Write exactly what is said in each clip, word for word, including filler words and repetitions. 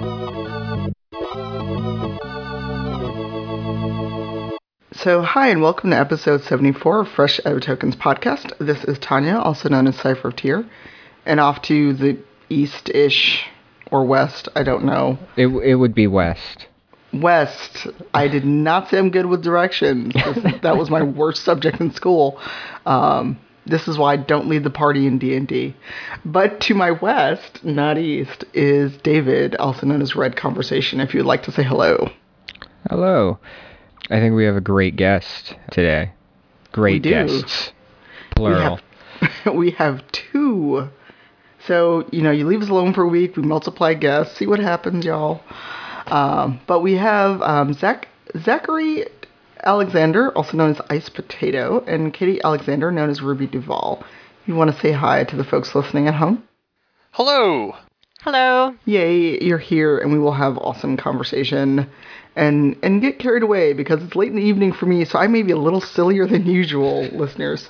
So, hi, and welcome to episode seventy-four of Fresh Out of Tokens podcast. This is Tanya, also known as Cypher of Tyr, and off to the east-ish, or west, I don't know. It it would be west. West. I did not say I'm good with directions. This, that was my worst subject in school. Um, this is why I don't lead the party in D and D. But to my west, not east, is David, also known as Red Conversation, if you'd like to say hello. Hello. I think we have a great guest today. Great we do. guests. Plural. We have, we have two. So, you know, you leave us alone for a week, we multiply guests, see what happens, y'all. Um, but we have um, Zach, Zachary Alexander, also known as Ice Potato, and Katie Alexander, known as Ruby Duval. You want to say hi to the folks listening at home? Hello. Hello. Yay, you're here, and we will have awesome conversation. And and get carried away because it's late in the evening for me, so I may be a little sillier than usual, listeners.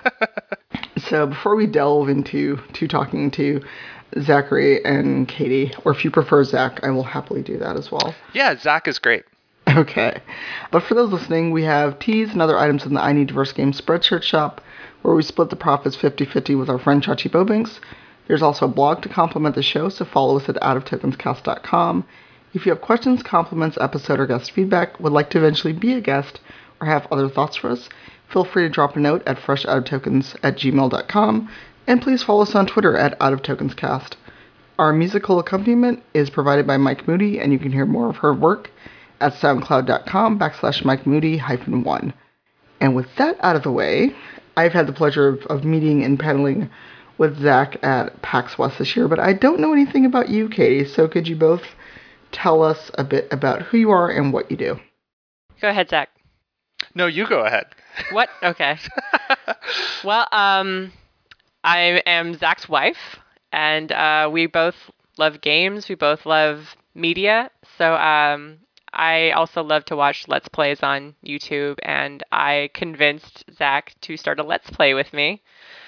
So before we delve into to talking to Zachary and Katie, or if you prefer Zach, I will happily do that as well. Yeah, Zach is great. Okay. But for those listening, we have teas and other items in the I Need Diverse Games Spreadshirt shop, where we split the profits fifty-fifty with our friend Chachi Bobinks. There's also a blog to complement the show, so follow us at out of tokens cast dot com. If you have questions, compliments, episode, or guest feedback, would like to eventually be a guest, or have other thoughts for us, feel free to drop a note at fresh out of tokens at gmail dot com, and please follow us on Twitter at out of tokens cast. Our musical accompaniment is provided by Mike Moody, and you can hear more of her work at soundcloud.com backslash Mike Moody hyphen one. And with that out of the way, I've had the pleasure of, of meeting and paneling with Zach at PAX West this year, but I don't know anything about you, Katie, so could you both tell us a bit about who you are and what you do? Go ahead, Zach. No, you go ahead. What? Okay. Well, um, I am Zach's wife, and uh, we both love games. We both love media. So um, I also love to watch Let's Plays on YouTube, and I convinced Zach to start a Let's Play with me.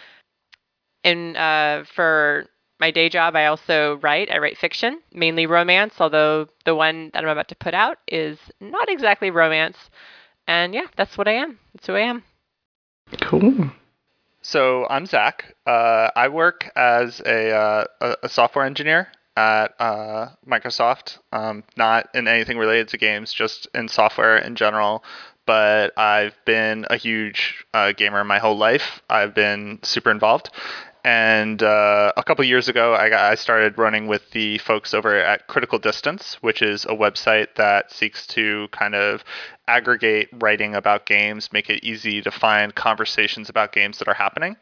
And uh, for my day job, I also write. I write fiction, mainly romance, although the one that I'm about to put out is not exactly romance. And yeah, that's what I am. That's who I am. Cool. So I'm Zach. Uh, I work as a, uh, a, a software engineer at uh, Microsoft, um, not in anything related to games, just in software in general. But I've been a huge uh, gamer my whole life. I've been super involved. And uh, a couple years ago, I, got, I started running with the folks over at Critical Distance, which is a website that seeks to kind of aggregate writing about games, make it easy to find conversations about games that are happening.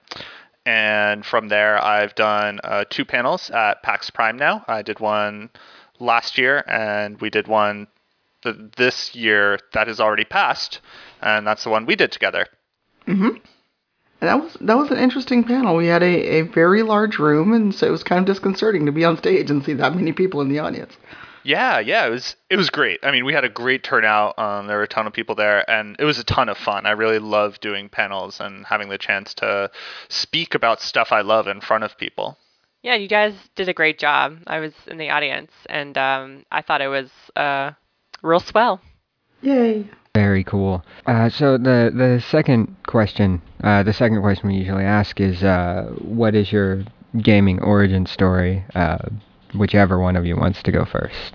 And from there, I've done uh, two panels at PAX Prime now. I did one last year, and we did one th- this year that has already passed, and that's the one we did together. Mm-hmm. And that was that was an interesting panel. We had a, a very large room, and so it was kind of disconcerting to be on stage and see that many people in the audience. Yeah, yeah, it was it was great. I mean, we had a great turnout. Um, there were a ton of people there, and it was a ton of fun. I really love doing panels and having the chance to speak about stuff I love in front of people. Yeah, you guys did a great job. I was in the audience, and um, I thought it was uh, real swell. Yay. Very cool. Uh, so the the second question, uh, the second question we usually ask is, uh, what is your gaming origin story? Uh, whichever one of you wants to go first.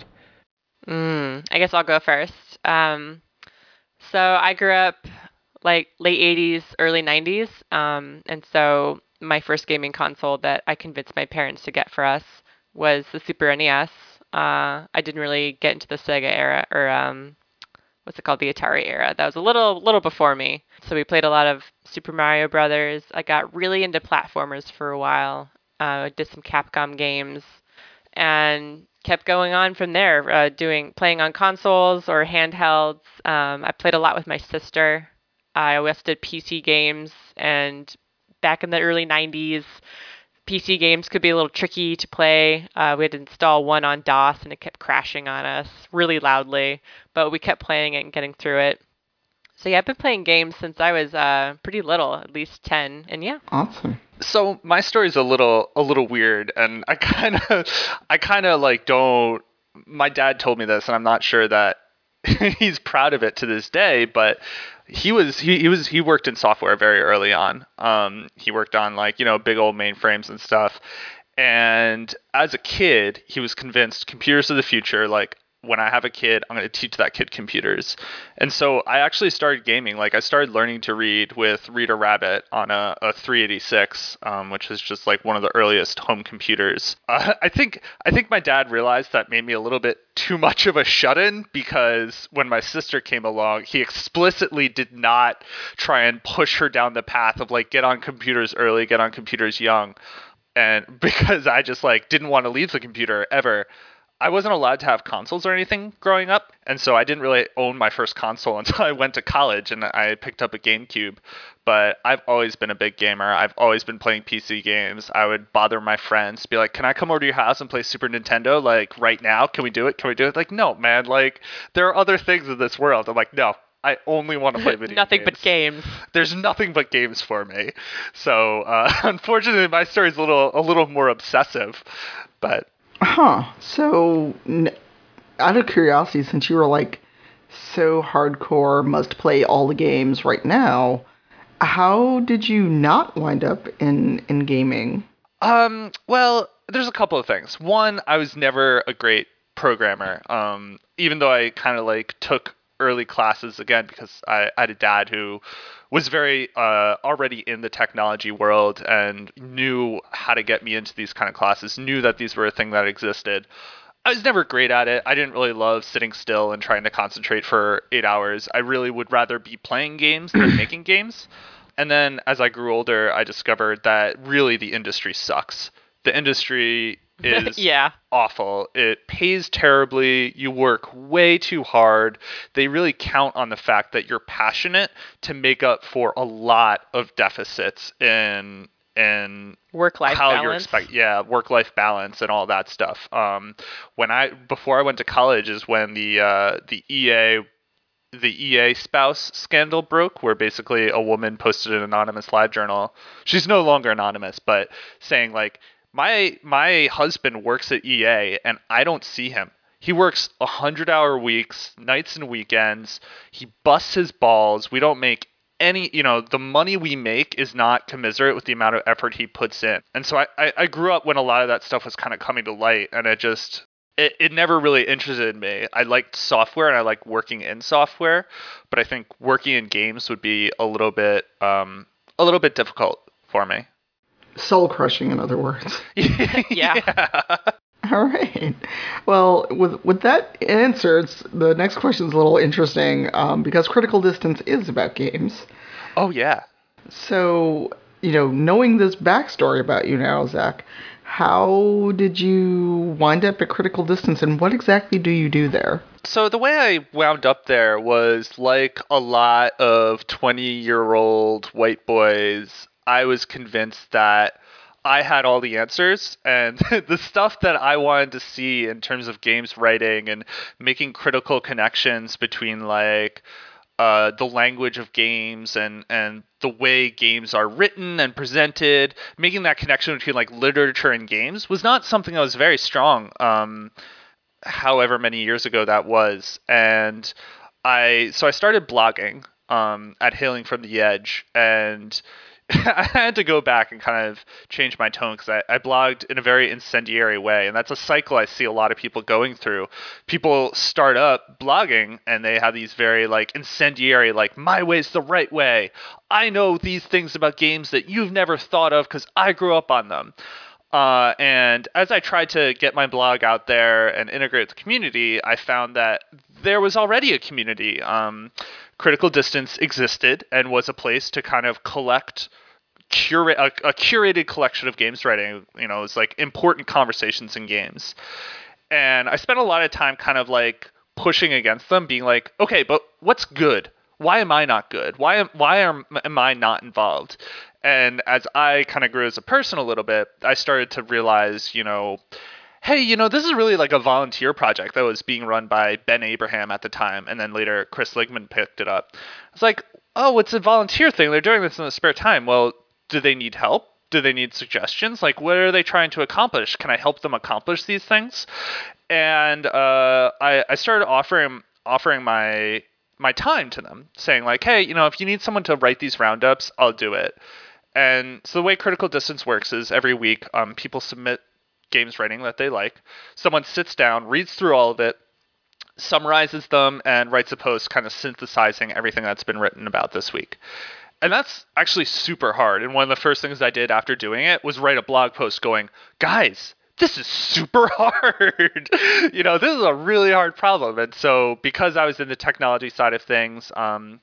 Mm, I guess I'll go first. Um, so I grew up like late eighties, early nineties, um, and so my first gaming console that I convinced my parents to get for us was the Super N E S. Uh, I didn't really get into the Sega era, or um, what's it called, the Atari era. That was a little little before me. So we played a lot of Super Mario Brothers. I got really into platformers for a while. Uh, did some Capcom games, and kept going on from there, uh, doing playing on consoles or handhelds. Um, I played a lot with my sister. I always did P C games, and back in the early nineties, P C games could be a little tricky to play. Uh, we had to install one on DOS, and it kept crashing on us really loudly, but we kept playing it and getting through it. So yeah, I've been playing games since I was uh, pretty little, at least ten, and yeah. Awesome. So my story's a little a little weird, and I kind of I kind of like don't my dad told me this, and I'm not sure that he's proud of it to this day, but he was he, he was he worked in software very early on. Um, he worked on like, you know, big old mainframes and stuff. And as a kid, he was convinced computers are the future. Like, when I have a kid, I'm going to teach that kid computers. And so I actually started gaming. Like, I started learning to read with Reader Rabbit on a, a three eighty-six, um, which is just like one of the earliest home computers. Uh, I think I think my dad realized that made me a little bit too much of a shut-in, because when my sister came along, he explicitly did not try and push her down the path of like, get on computers early, get on computers young. And because I just like didn't want to leave the computer ever, I wasn't allowed to have consoles or anything growing up, and so I didn't really own my first console until I went to college and I picked up a GameCube. But I've always been a big gamer. I've always been playing P C games. I would bother my friends, be like, can I come over to your house and play Super Nintendo, like, right now? Can we do it? Can we do it? Like, no, man. Like, there are other things in this world. I'm like, no, I only want to play video Nothing games. but games. There's nothing but games for me. So, uh, unfortunately, my story's a little, a little more obsessive, but... Huh. So, n- out of curiosity, since you were like so hardcore, must play all the games right now, how did you not wind up in, in gaming? Um, well, there's a couple of things. One, I was never a great programmer. Um, even though I kind of like took early classes again because I, I had a dad who was very uh, already in the technology world and knew how to get me into these kind of classes, knew that these were a thing that existed. I was never great at it. I didn't really love sitting still and trying to concentrate for eight hours. I really would rather be playing games than making games. And then as I grew older, I discovered that really the industry sucks. The industry is yeah. awful. It pays terribly. You work way too hard. They really count on the fact that you're passionate to make up for a lot of deficits in in work-life how balance. you're expect yeah work-life balance and all that stuff. Um, when I before I went to college is when the uh, the E A the E A spouse scandal broke, where basically a woman posted an anonymous live journal. She's no longer anonymous, but saying like, my my husband works at E A and I don't see him. He works one hundred hour weeks, nights and weekends. He busts his balls. We don't make any, you know, the money we make is not commensurate with the amount of effort he puts in. And so I, I, I grew up when a lot of that stuff was kind of coming to light, and it just, it, it never really interested me. I liked software and I liked working in software, but I think working in games would be a little bit, um, a little bit difficult for me. Soul crushing, in other words. yeah. yeah. All right. Well, with with that answer, it's, the next question is a little interesting um, because Critical Distance is about games. Oh, yeah. So, you know, knowing this backstory about you now, Zach, how did you wind up at Critical Distance, and what exactly do you do there? So the way I wound up there was like a lot of twenty-year-old white boys. I was convinced that I had all the answers, and the stuff that I wanted to see in terms of games writing and making critical connections between like uh, the language of games and, and the way games are written and presented, making that connection between like literature and games was not something that was very strong, um, however many years ago that was. And I so I started blogging um, at Hailing from the Edge, and I had to go back and kind of change my tone because I, I blogged in a very incendiary way. And that's a cycle I see a lot of people going through. People start up blogging and they have these very like incendiary, like, my way's the right way. I know these things about games that you've never thought of because I grew up on them. Uh, and as I tried to get my blog out there and integrate the community, I found that there was already a community. Um, Critical Distance existed and was a place to kind of collect curate a, a curated collection of games writing. You know, it was like important conversations in games. And I spent a lot of time kind of like pushing against them, being like, okay, but what's good? Why am I not good? Why am why am, am I not involved? And as I kind of grew as a person a little bit, I started to realize, you know, hey, you know, this is really like a volunteer project that was being run by Ben Abraham at the time, and then later Chris Ligman picked it up. It's like, oh, it's a volunteer thing. They're doing this in the spare time. Well, do they need help? Do they need suggestions? Like, what are they trying to accomplish? Can I help them accomplish these things? And uh, I, I started offering offering my my time to them, saying like, hey, you know, if you need someone to write these roundups, I'll do it. And so the way Critical Distance works is every week um, people submit games writing that they like. Someone sits down, reads through all of it, summarizes them, and writes a post kind of synthesizing everything that's been written about this week. And that's actually super hard. And one of the first things I did after doing it was write a blog post going, guys, this is super hard. you know, this is a really hard problem. And so because I was in the technology side of things, um,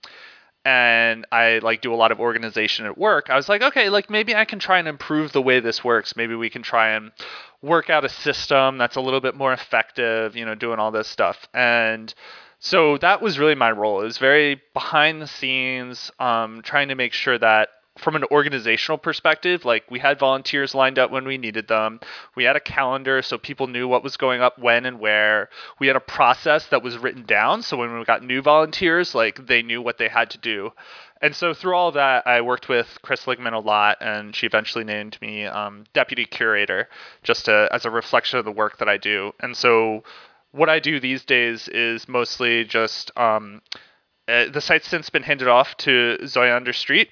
and I like do a lot of organization at work, I was like, okay, like maybe I can try and improve the way this works. Maybe we can try and work out a system that's a little bit more effective, you know, doing all this stuff. And so that was really my role. It was very behind the scenes, um, trying to make sure that from an organizational perspective, like we had volunteers lined up when we needed them. We had a calendar so people knew what was going up when and where. We had a process that was written down. So when we got new volunteers, like they knew what they had to do. And so through all that, I worked with Chris Ligman a lot, and she eventually named me um, deputy curator, just to, as a reflection of the work that I do. And so what I do these days is mostly just um, uh, the site's since been handed off to Zoya Understreet,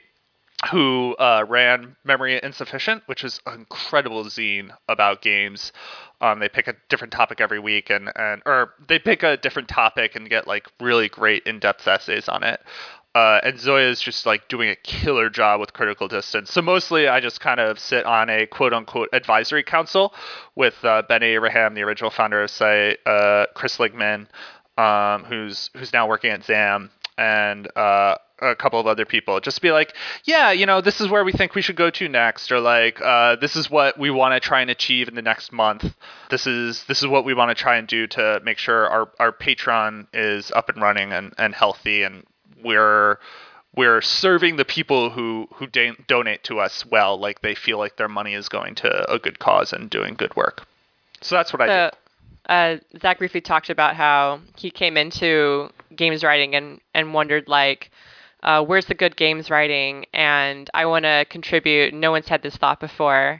who uh, ran Memory Insufficient, which is an incredible zine about games. Um, they pick a different topic every week, and, and or they pick a different topic and get like really great in-depth essays on it. Uh, and Zoya is just like doing a killer job with Critical Distance. So mostly I just kind of sit on a quote-unquote advisory council with uh, Ben Abraham, the original founder of site, uh, Chris Ligman, um, who's who's now working at Zam, and uh, a couple of other people, just to be like, yeah, you know, this is where we think we should go to next, or like, uh, this is what we want to try and achieve in the next month. This is this is what we want to try and do to make sure our, our Patreon is up and running and, and healthy, and we're we're serving the people who who da- donate to us well, like they feel like their money is going to a good cause and doing good work. So that's what so, I do. Uh, Zach briefly talked about how he came into games writing and, and wondered like, Uh, where's the good games writing, and I want to contribute. No one's had this thought before.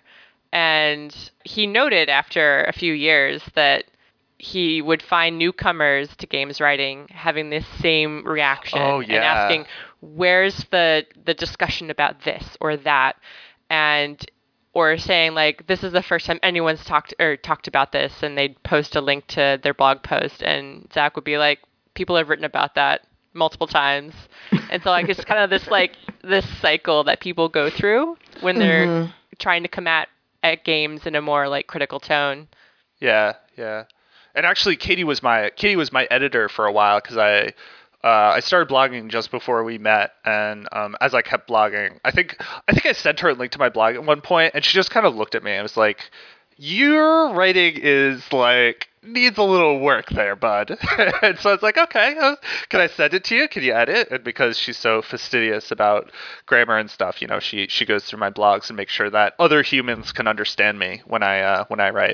And he noted after a few years that he would find newcomers to games writing having this same reaction oh, yeah. and asking, where's the, the discussion about this or that? And or saying like, this is the first time anyone's talked or talked about this, and they'd post a link to their blog post, and Zach would be like, people have written about that multiple times. And so like it's kind of this like this cycle that people go through when they're mm-hmm. trying to come at, at games in a more like critical tone. Yeah, yeah. And actually Katie was my Katie was my editor for a while, because I uh, I started blogging just before we met, and um, as I kept blogging, I think I think I sent her a link to my blog at one point, and she just kind of looked at me and was like, your writing is like needs a little work there, bud. And so I was like, okay, uh, can I send it to you? Can you edit? And because she's so fastidious about grammar and stuff, you know, she she goes through my blogs and makes sure that other humans can understand me when I uh, when I write.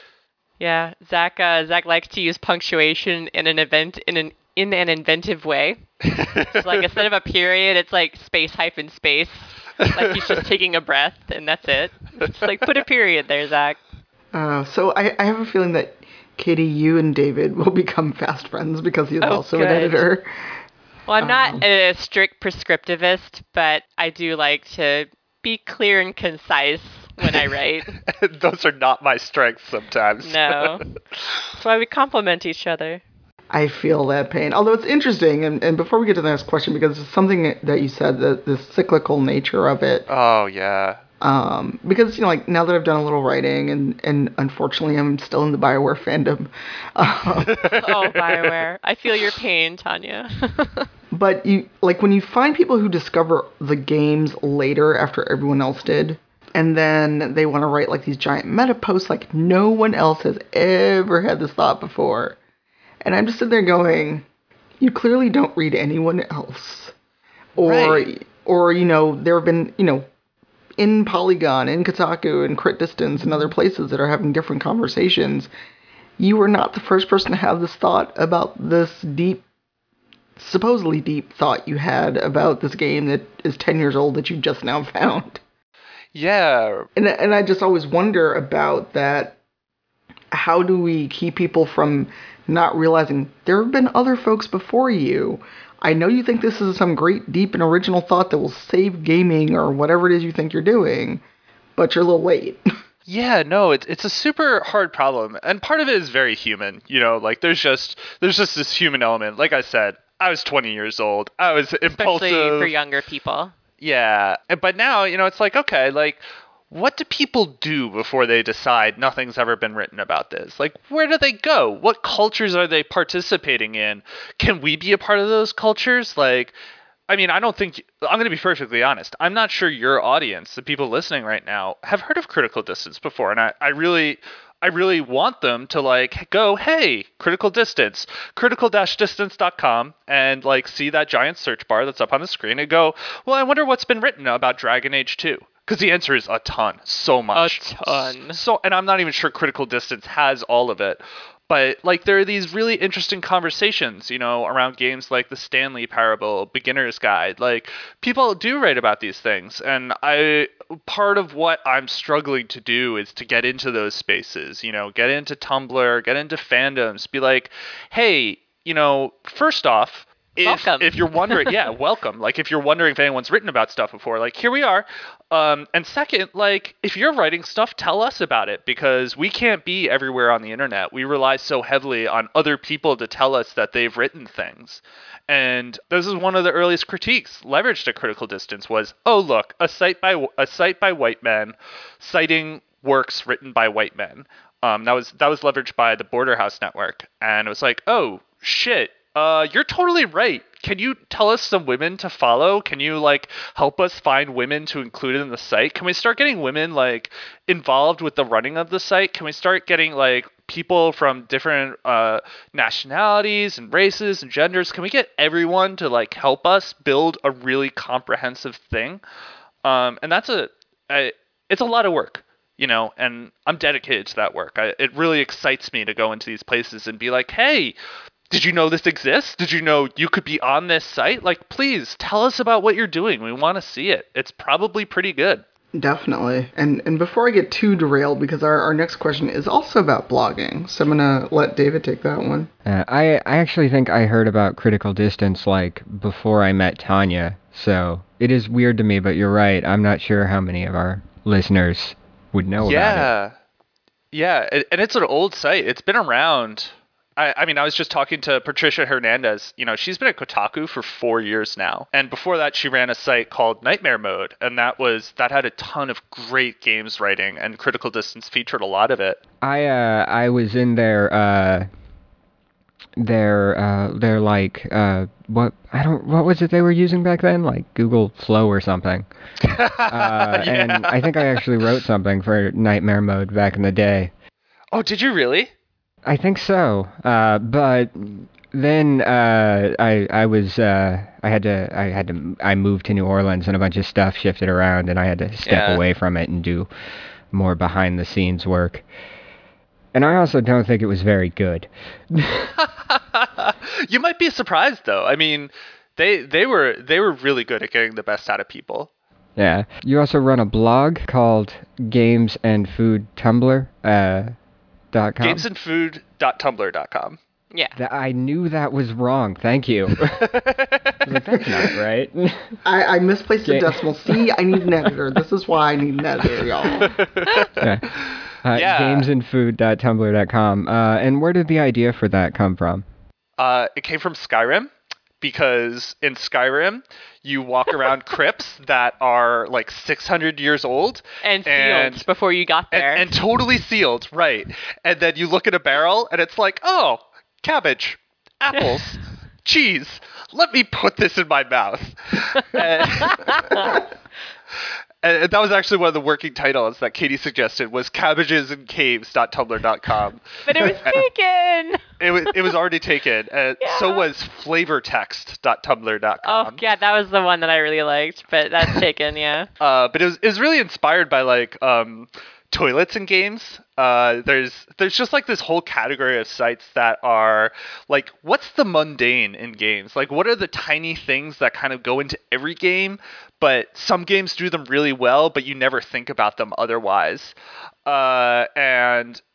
Yeah, Zach. Uh, Zach likes to use punctuation in an event in an in an inventive way. It's like instead of a period, it's like space hyphen space. Like he's just taking a breath, and that's it. It's like put a period there, Zach. Uh, so I, I have a feeling that Katie, you and David will become fast friends because he's oh, also good. an editor. Well, I'm um, not a strict prescriptivist, but I do like to be clear and concise when I write. Those are not my strengths sometimes. No. That's why we complement each other. I feel that pain. Although it's interesting, and, and before we get to the next question, because it's something that you said, that the cyclical nature of it. Oh, yeah. Um, because, you know, like, now that I've done a little writing, and, and unfortunately I'm still in the BioWare fandom. Um, oh, BioWare. I feel your pain, Tanya. But, you like, when you find people who discover the games later after everyone else did, and then they want to write, like, these giant meta posts, like, no one else has ever had this thought before. And I'm just sitting there going, you clearly don't read anyone else. Or, right. or you know, there have been, you know, in Polygon, in Kotaku, in Crit Distance, and other places that are having different conversations, you were not the first person to have this thought about this deep, supposedly deep thought you had about this game that is ten years old that you just now found. Yeah. And and I just always wonder about that, how do we keep people from not realizing there have been other folks before you? I know you think this is some great, deep, and original thought that will save gaming or whatever it is you think you're doing, but you're a little late. Yeah, no, it's it's a super hard problem, and part of it is very human. You know, like there's just there's just this human element. Like I said, I was twenty years old. I was impulsive. Especially for younger people. Yeah, but now you know it's like okay, like what do people do before they decide nothing's ever been written about this? Like, where do they go? What cultures are they participating in? Can we be a part of those cultures? Like, I mean, I don't think I'm going to be perfectly honest. I'm not sure your audience, the people listening right now, have heard of Critical Distance before, and I, I really, I really want them to like go, hey, Critical Distance, critical dash distance dot com, and like see that giant search bar that's up on the screen and go, well, I wonder what's been written about Dragon Age two. Because the answer is a ton, so much, a ton. So, and I'm not even sure Critical Distance has all of it. But like there are these really interesting conversations, you know, around games like the Stanley Parable, Beginner's Guide. Like people do write about these things, and I part of what I'm struggling to do is to get into those spaces, you know, get into Tumblr, get into fandoms, be like, hey, you know, first off, if welcome. if you're wondering, yeah, welcome. Like if you're wondering if anyone's written about stuff before, like here we are. Um, and second, like if you're writing stuff, tell us about it because we can't be everywhere on the internet. We rely so heavily on other people to tell us that they've written things. And this is one of the earliest critiques leveraged at Critical Distance was, oh look, a site by a site by white men, citing works written by white men. Um, that was that was leveraged by the Border House Network, and it was like, oh shit. Uh, you're totally right. Can you tell us some women to follow? Can you like help us find women to include in the site? Can we start getting women like involved with the running of the site? Can we start getting like people from different uh, nationalities and races and genders? Can we get everyone to like help us build a really comprehensive thing? Um, and that's a, a it's a lot of work, you know, and I'm dedicated to that work. I, it really excites me to go into these places and be like, hey, did you know this exists? Did you know you could be on this site? Like, please tell us about what you're doing. We want to see it. It's probably pretty good. Definitely. And and before I get too derailed, because our, our next question is also about blogging, so I'm going to let David take that one. Uh, I, I actually think I heard about Critical Distance, like, before I met Tanya, so it is weird to me, but you're right. I'm not sure how many of our listeners would know yeah. about it. Yeah, yeah, and it's an old site. It's been around... I, I mean, I was just talking to Patricia Hernandez. You know, she's been at Kotaku for four years now. And before that, she ran a site called Nightmare Mode. And that was that had a ton of great games writing, and Critical Distance featured a lot of it. I uh, I was in their, uh, their, uh, their like, uh, what, I don't, what was it they were using back then? Like Google Flow or something. uh, yeah. And I think I actually wrote something for Nightmare Mode back in the day. Oh, did you really? I think so, uh, but then uh, I I was uh, I had to I had to I moved to New Orleans and a bunch of stuff shifted around and I had to step Yeah. away from it and do more behind the scenes work. And I also don't think it was very good. You might be surprised though. I mean, they they were they were really good at getting the best out of people. Yeah. You also run a blog called Games and Food Tumblr. Uh, dot com. games and food dot tumblr dot com. Yeah. That, I knew that was wrong. Thank you. I was like, that's not right. I, I misplaced the Okay. decimal. See, I need an editor. This is why I need an editor, y'all. Yeah. Uh, Yeah. games and food dot tumblr dot com. Uh, and where did the idea for that come from? Uh, it came from Skyrim, because in Skyrim, you walk around crypts that are like six hundred years old. And sealed And- before you got And, there. and totally sealed, right. And then you look at a barrel, and it's like, oh, cabbage, apples, cheese. Let me put this in my mouth. and, and that was actually one of the working titles that Katie suggested was cabbages and caves dot tumblr dot com. But it was taken. It was it was already taken. Uh, So Yeah. was flavortext dot tumblr dot com. Oh, yeah, that was the one that I really liked, but that's taken, yeah. Uh, but it was it was really inspired by like um, toilets in games. Uh, there's there's just like this whole category of sites that are like, what's the mundane in games? Like, what are the tiny things that kind of go into every game, but some games do them really well, but you never think about them otherwise. Uh, and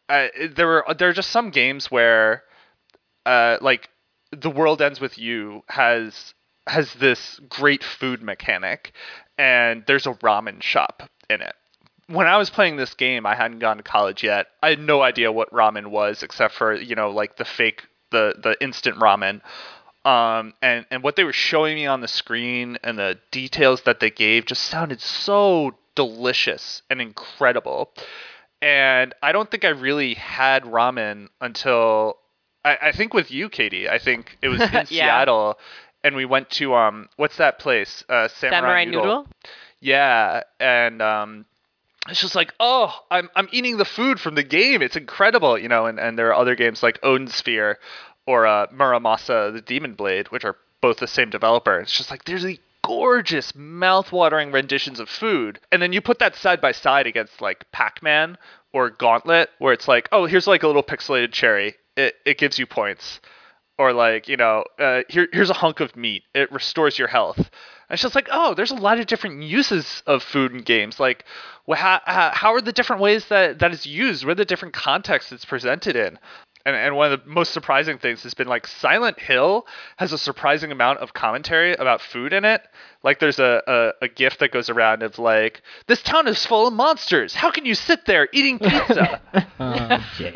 uh, there were there are just some games where, uh, like, The World Ends With You has has this great food mechanic, and there's a ramen shop in it. When I was playing this game, I hadn't gone to college yet. I had no idea what ramen was, except for, you know, like the fake, the, the instant ramen. Um, and, and what they were showing me on the screen and the details that they gave just sounded so delicious and incredible. And I don't think I really had ramen until, I, I think with you, Katie. I think it was in Yeah. Seattle, and we went to, um, what's that place? Uh, Samurai, Samurai Noodle. Noodle? Yeah, and um, it's just like, oh, I'm I'm eating the food from the game. It's incredible, you know. And, and there are other games like Odin Sphere or uh, Muramasa the Demon Blade, which are both the same developer. It's just like there's these gorgeous, mouth-watering renditions of food, and then you put that side by side against like Pac-Man or Gauntlet, where it's like, oh, here's like a little pixelated cherry. It it gives you points. Or like, you know, uh, here here's a hunk of meat. It restores your health. And it's just like, oh, there's a lot of different uses of food in games. Like, well, how, how are the different ways that, that it's used? What are the different contexts it's presented in? And and one of the most surprising things has been like Silent Hill has a surprising amount of commentary about food in it. Like there's a, a, a gif that goes around of like, this town is full of monsters. How can you sit there eating pizza? Oh, Jake.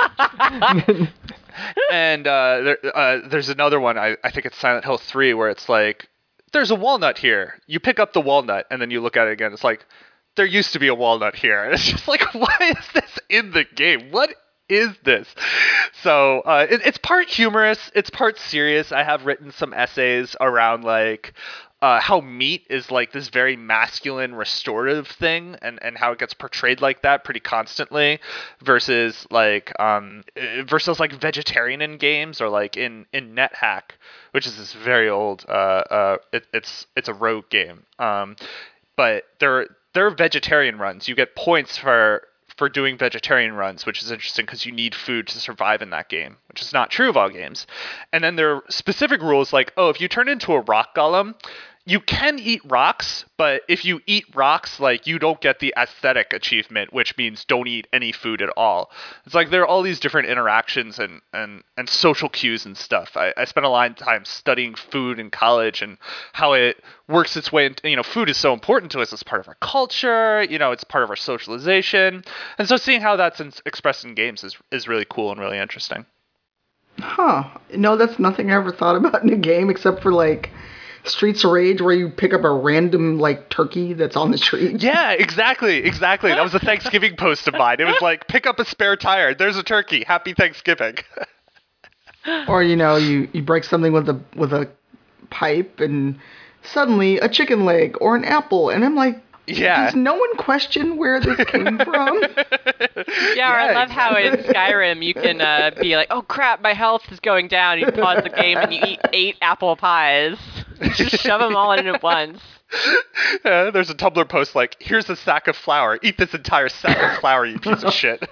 And uh, there, uh, there's another one, I, I think it's Silent Hill three, where it's like, there's a walnut here. You pick up the walnut, and then you look at it again. It's like, there used to be a walnut here. And it's just like, why is this in the game? What is this? So uh, it, it's part humorous. It's part serious. I have written some essays around, like, uh, how meat is like this very masculine restorative thing, and, and how it gets portrayed like that pretty constantly versus like um versus like vegetarian in games or like in, in NetHack, which is this very old uh uh it, it's it's a rogue game. Um but there there are vegetarian runs. You get points for for doing vegetarian runs, which is interesting because you need food to survive in that game, which is not true of all games. And then there are specific rules like, oh, if you turn into a rock golem, you can eat rocks, but if you eat rocks, like, you don't get the aesthetic achievement, which means don't eat any food at all. It's like there are all these different interactions and, and, and social cues and stuff. I, I spent a lot of time studying food in college and how it works its way into, you know, food is so important to us as part of our culture, you know, it's part of our socialization. And so seeing how that's in, expressed in games is, is really cool and really interesting. Huh. No, that's nothing I ever thought about in a game except for, like, Streets of Rage, where you pick up a random, like, turkey that's on the street. Yeah, exactly, exactly. That was a Thanksgiving post of mine. It was like, pick up a spare tire. There's a turkey. Happy Thanksgiving. Or, you know, you, you break something with a with a pipe, and suddenly a chicken leg or an apple, and I'm like, Yeah. does no one question where this came from? Yeah, or I love how in Skyrim you can uh, be like, oh crap, my health is going down. You pause the game and you eat eight apple pies. Just shove them all in at once. Uh, there's a Tumblr post like, here's a sack of flour. Eat this entire sack of flour, you piece of shit.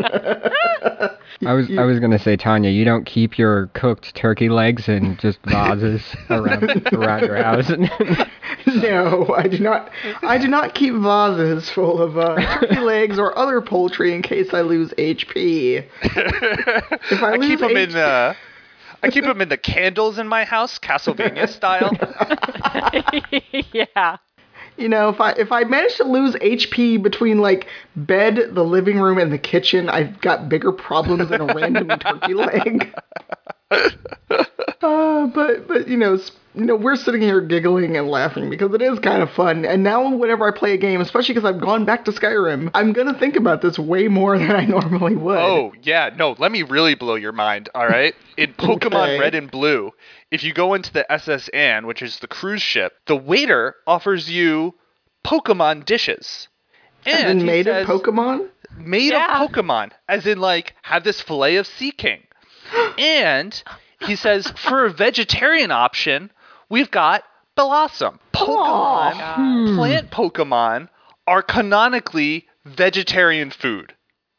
I was I was gonna say, Tanya, you don't keep your cooked turkey legs in just vases around around your house. No, I do not. I do not keep vases full of uh, turkey legs or other poultry in case I lose H P. If I, I lose keep them H- in uh, I keep them in the candles in my house, Castlevania style. Yeah. You know, if I if I manage to lose H P between like bed, the living room, and the kitchen, I've got bigger problems than a random turkey leg. Uh, but but you know, s- you know, we're sitting here giggling and laughing because it is kind of fun. And now, whenever I play a game, especially because I've gone back to Skyrim, I'm gonna think about this way more than I normally would. Oh, yeah, no, let me really blow your mind, all right? In Pokemon Okay. Red and Blue, if you go into the S S Anne, which is the cruise ship, the waiter offers you Pokemon dishes. As And in he made says, of Pokemon. made Yeah. of Pokemon, as in, like, have this fillet of Sea King. And he says, for a vegetarian option, we've got Blossom. Pokemon, God. plant Pokemon, are canonically vegetarian food.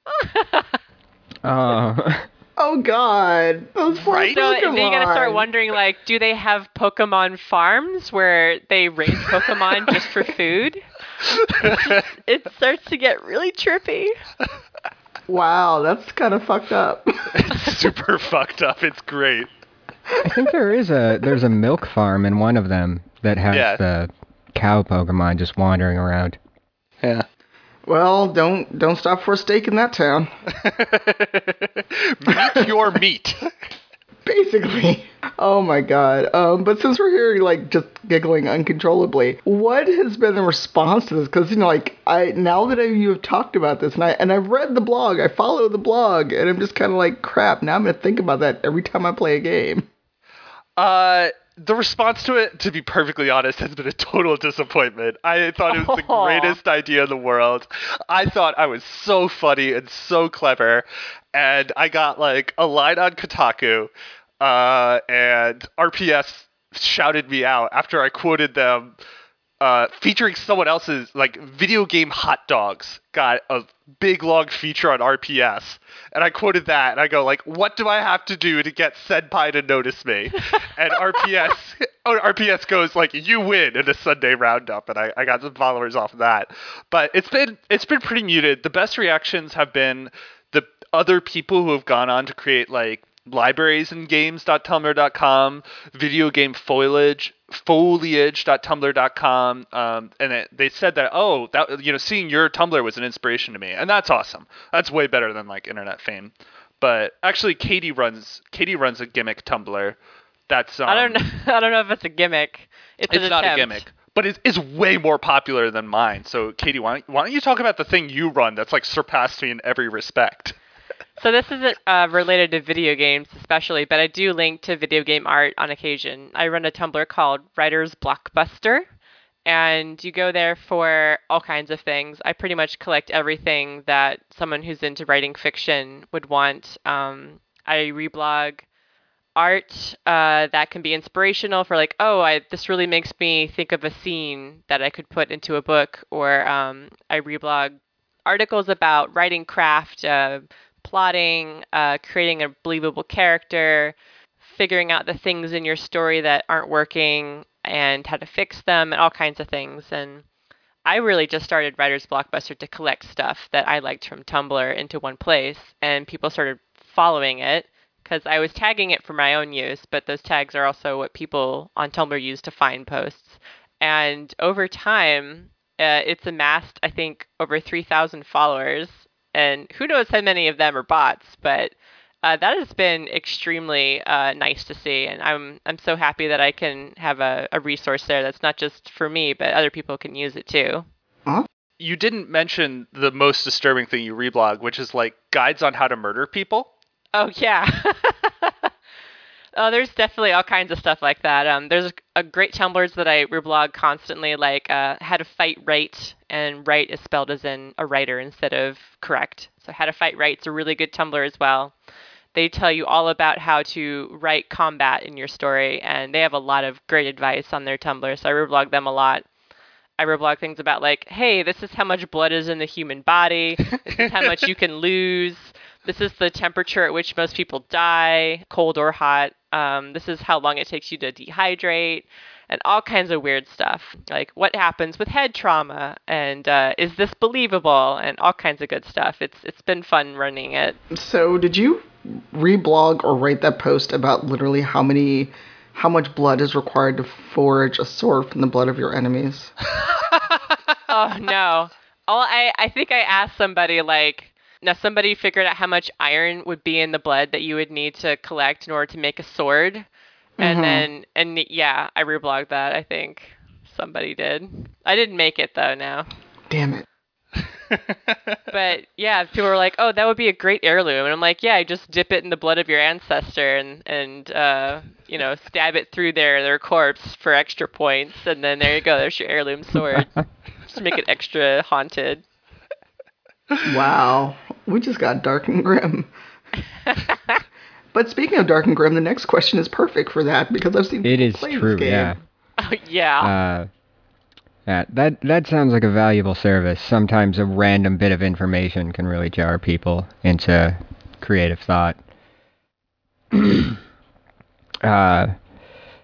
Oh. Oh God, those poor Right? So Pokemon. then you gotta start wondering, like, do they have Pokemon farms where they raise Pokemon just for food? It starts to get really trippy. Wow, that's kind of fucked up. It's super fucked up. It's great. I think there is a there's a milk farm in one of them that has Yeah. the cow Pokemon just wandering around. Yeah. Well, don't don't stop for a steak in that town. Meet your meat. Basically. Oh my god. Um, but since we're here, like, just giggling uncontrollably, what has been the response to this? Because, you know, like, I now that I, you have talked about this, and, I, and I've read the blog, I follow the blog, and I'm just kind of like, crap, now I'm going to think about that every time I play a game. Uh, the response to it, to be perfectly honest, has been a total disappointment. I thought it was the Aw. greatest idea in the world. I thought I was so funny and so clever, and I got, like, a line on Kotaku, uh, and R P S shouted me out after I quoted them, uh, featuring someone else's, like, video game hot dogs got a big, long feature on R P S. And I quoted that, and I go, like, what do I have to do to get Senpai to notice me? And R P S oh, R P S goes, like, you win in a Sunday roundup, and I, I got some followers off of that. But it's been it's been pretty muted. The best reactions have been the other people who have gone on to create, like, libraries and games dot tumblr dot com, video game foliage, foliage dot tumblr dot com, um, and it, they said that, oh, that, you know, seeing your Tumblr was an inspiration to me, and that's awesome. That's way better than, like, internet fame. But actually, Katie runs Katie runs a gimmick Tumblr. That's um, I don't know. I don't know if it's a gimmick. It's, it's an not attempt. a gimmick, but it's, it's way more popular than mine. So, Katie, why don't, why don't you talk about the thing you run that's, like, surpassed me in every respect? So this isn't uh, related to video games especially, but I do link to video game art on occasion. I run a Tumblr called Writer's Blockbuster, and you go there for all kinds of things. I pretty much collect everything that someone who's into writing fiction would want. Um, I reblog art uh, that can be inspirational for, like, oh, I, this really makes me think of a scene that I could put into a book, or um, I reblog articles about writing craft, uh, plotting, uh, creating a believable character, figuring out the things in your story that aren't working and how to fix them, and all kinds of things. And I really just started Writer's Blockbuster to collect stuff that I liked from Tumblr into one place, and people started following it because I was tagging it for my own use, but those tags are also what people on Tumblr use to find posts. And over time, uh, it's amassed, I think, over three thousand followers, and who knows how many of them are bots, but uh, that has been extremely uh, nice to see, and I'm I'm so happy that I can have a, a resource there that's not just for me, but other people can use it too. Huh? You didn't mention the most disturbing thing you reblog, which is, like, guides on how to murder people. Oh, yeah. Oh, there's definitely all kinds of stuff like that. Um, there's a, a great Tumblrs that I reblog constantly, like uh, how to fight right, and right is spelled as in a writer instead of correct. So how to fight right's a really good Tumblr as well. They tell you all about how to write combat in your story, and they have a lot of great advice on their Tumblr, so I reblog them a lot. I reblog things about, like, hey, this is how much blood is in the human body, this is how much you can lose, this is the temperature at which most people die, cold or hot. Um, this is how long it takes you to dehydrate, and all kinds of weird stuff. Like, what happens with head trauma, and uh, is this believable, and all kinds of good stuff. It's It's been fun running it. So, did you reblog or write that post about literally how many, how much blood is required to forage a sword from the blood of your enemies? Oh, no. Oh, I, I think I asked somebody, like, now somebody figured out how much iron would be in the blood that you would need to collect in order to make a sword. And Mhm. then, and yeah, I reblogged that, I think. Somebody did. I didn't make it, though, now. Damn it. But, yeah, people were like, oh, that would be a great heirloom. And I'm like, yeah, just dip it in the blood of your ancestor and, and uh, you know, stab it through their, their corpse for extra points. And then there you go, there's your heirloom sword. Just make it extra haunted. Wow. We just got dark and grim. But speaking of dark and grim, the next question is perfect for that, because I've seen It people is play this true, game. yeah. Oh, yeah. Uh, yeah, that that sounds like a valuable service. Sometimes a random bit of information can really jar people into creative thought. uh,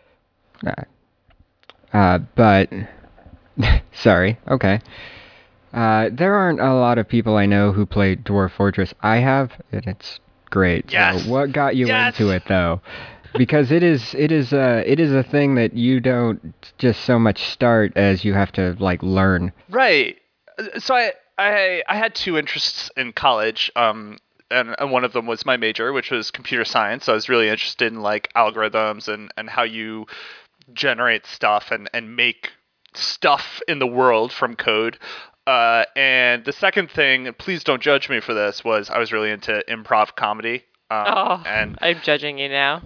uh, uh, but sorry. Okay. Uh, there aren't a lot of people I know who play Dwarf Fortress. I have, and it's great. Yes. So what got you Yes. into it, though? Because it is, it is, uh, it is a thing that you don't just so much start as you have to like learn. Right. So I I I had two interests in college. Um. And, and one of them was my major, which was computer science. So I was really interested in like algorithms and, and how you generate stuff and, and make stuff in the world from code. Uh, and the second thing, please don't judge me for this, was I was really into improv comedy. Um, Oh, and I'm judging you now.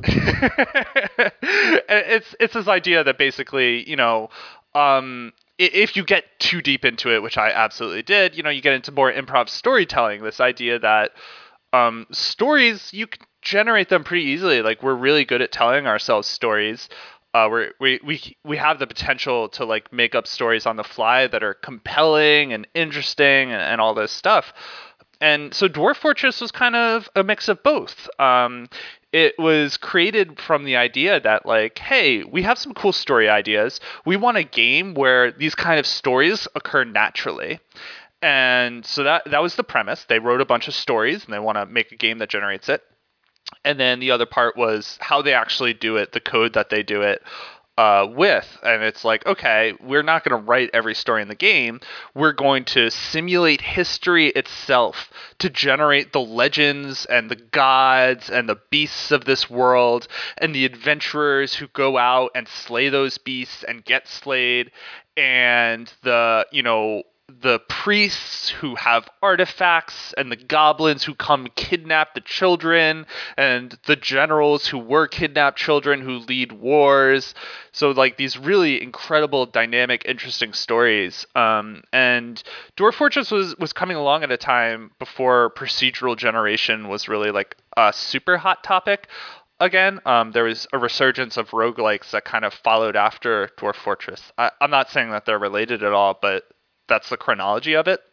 it's it's this idea that basically, you know, um, i- if you get too deep into it, which I absolutely did, you know, you get into more improv storytelling. This idea that um, stories, you can generate them pretty easily. Like, we're really good at telling ourselves stories. Uh, we're, we we we have the potential to like make up stories on the fly that are compelling and interesting and, and all this stuff. And so Dwarf Fortress was kind of a mix of both. Um, it was created from the idea that like, hey, we have some cool story ideas. We want a game where these kind of stories occur naturally. And so that that was the premise. They wrote a bunch of stories and they want to make a game that generates it. And then the other part was how they actually do it, the code that they do it uh, with. And it's like, okay, we're not going to write every story in the game. We're going to simulate history itself to generate the legends and the gods and the beasts of this world and the adventurers who go out and slay those beasts and get slayed, and the, you know, the priests who have artifacts and the goblins who come kidnap the children and the generals who were kidnapped children who lead wars. So like these really incredible, dynamic, interesting stories. Um, and Dwarf Fortress was, was coming along at a time before procedural generation was really like a super hot topic. Again, um, there was a resurgence of roguelikes that kind of followed after Dwarf Fortress. I, I'm not saying that they're related at all, but that's the chronology of it.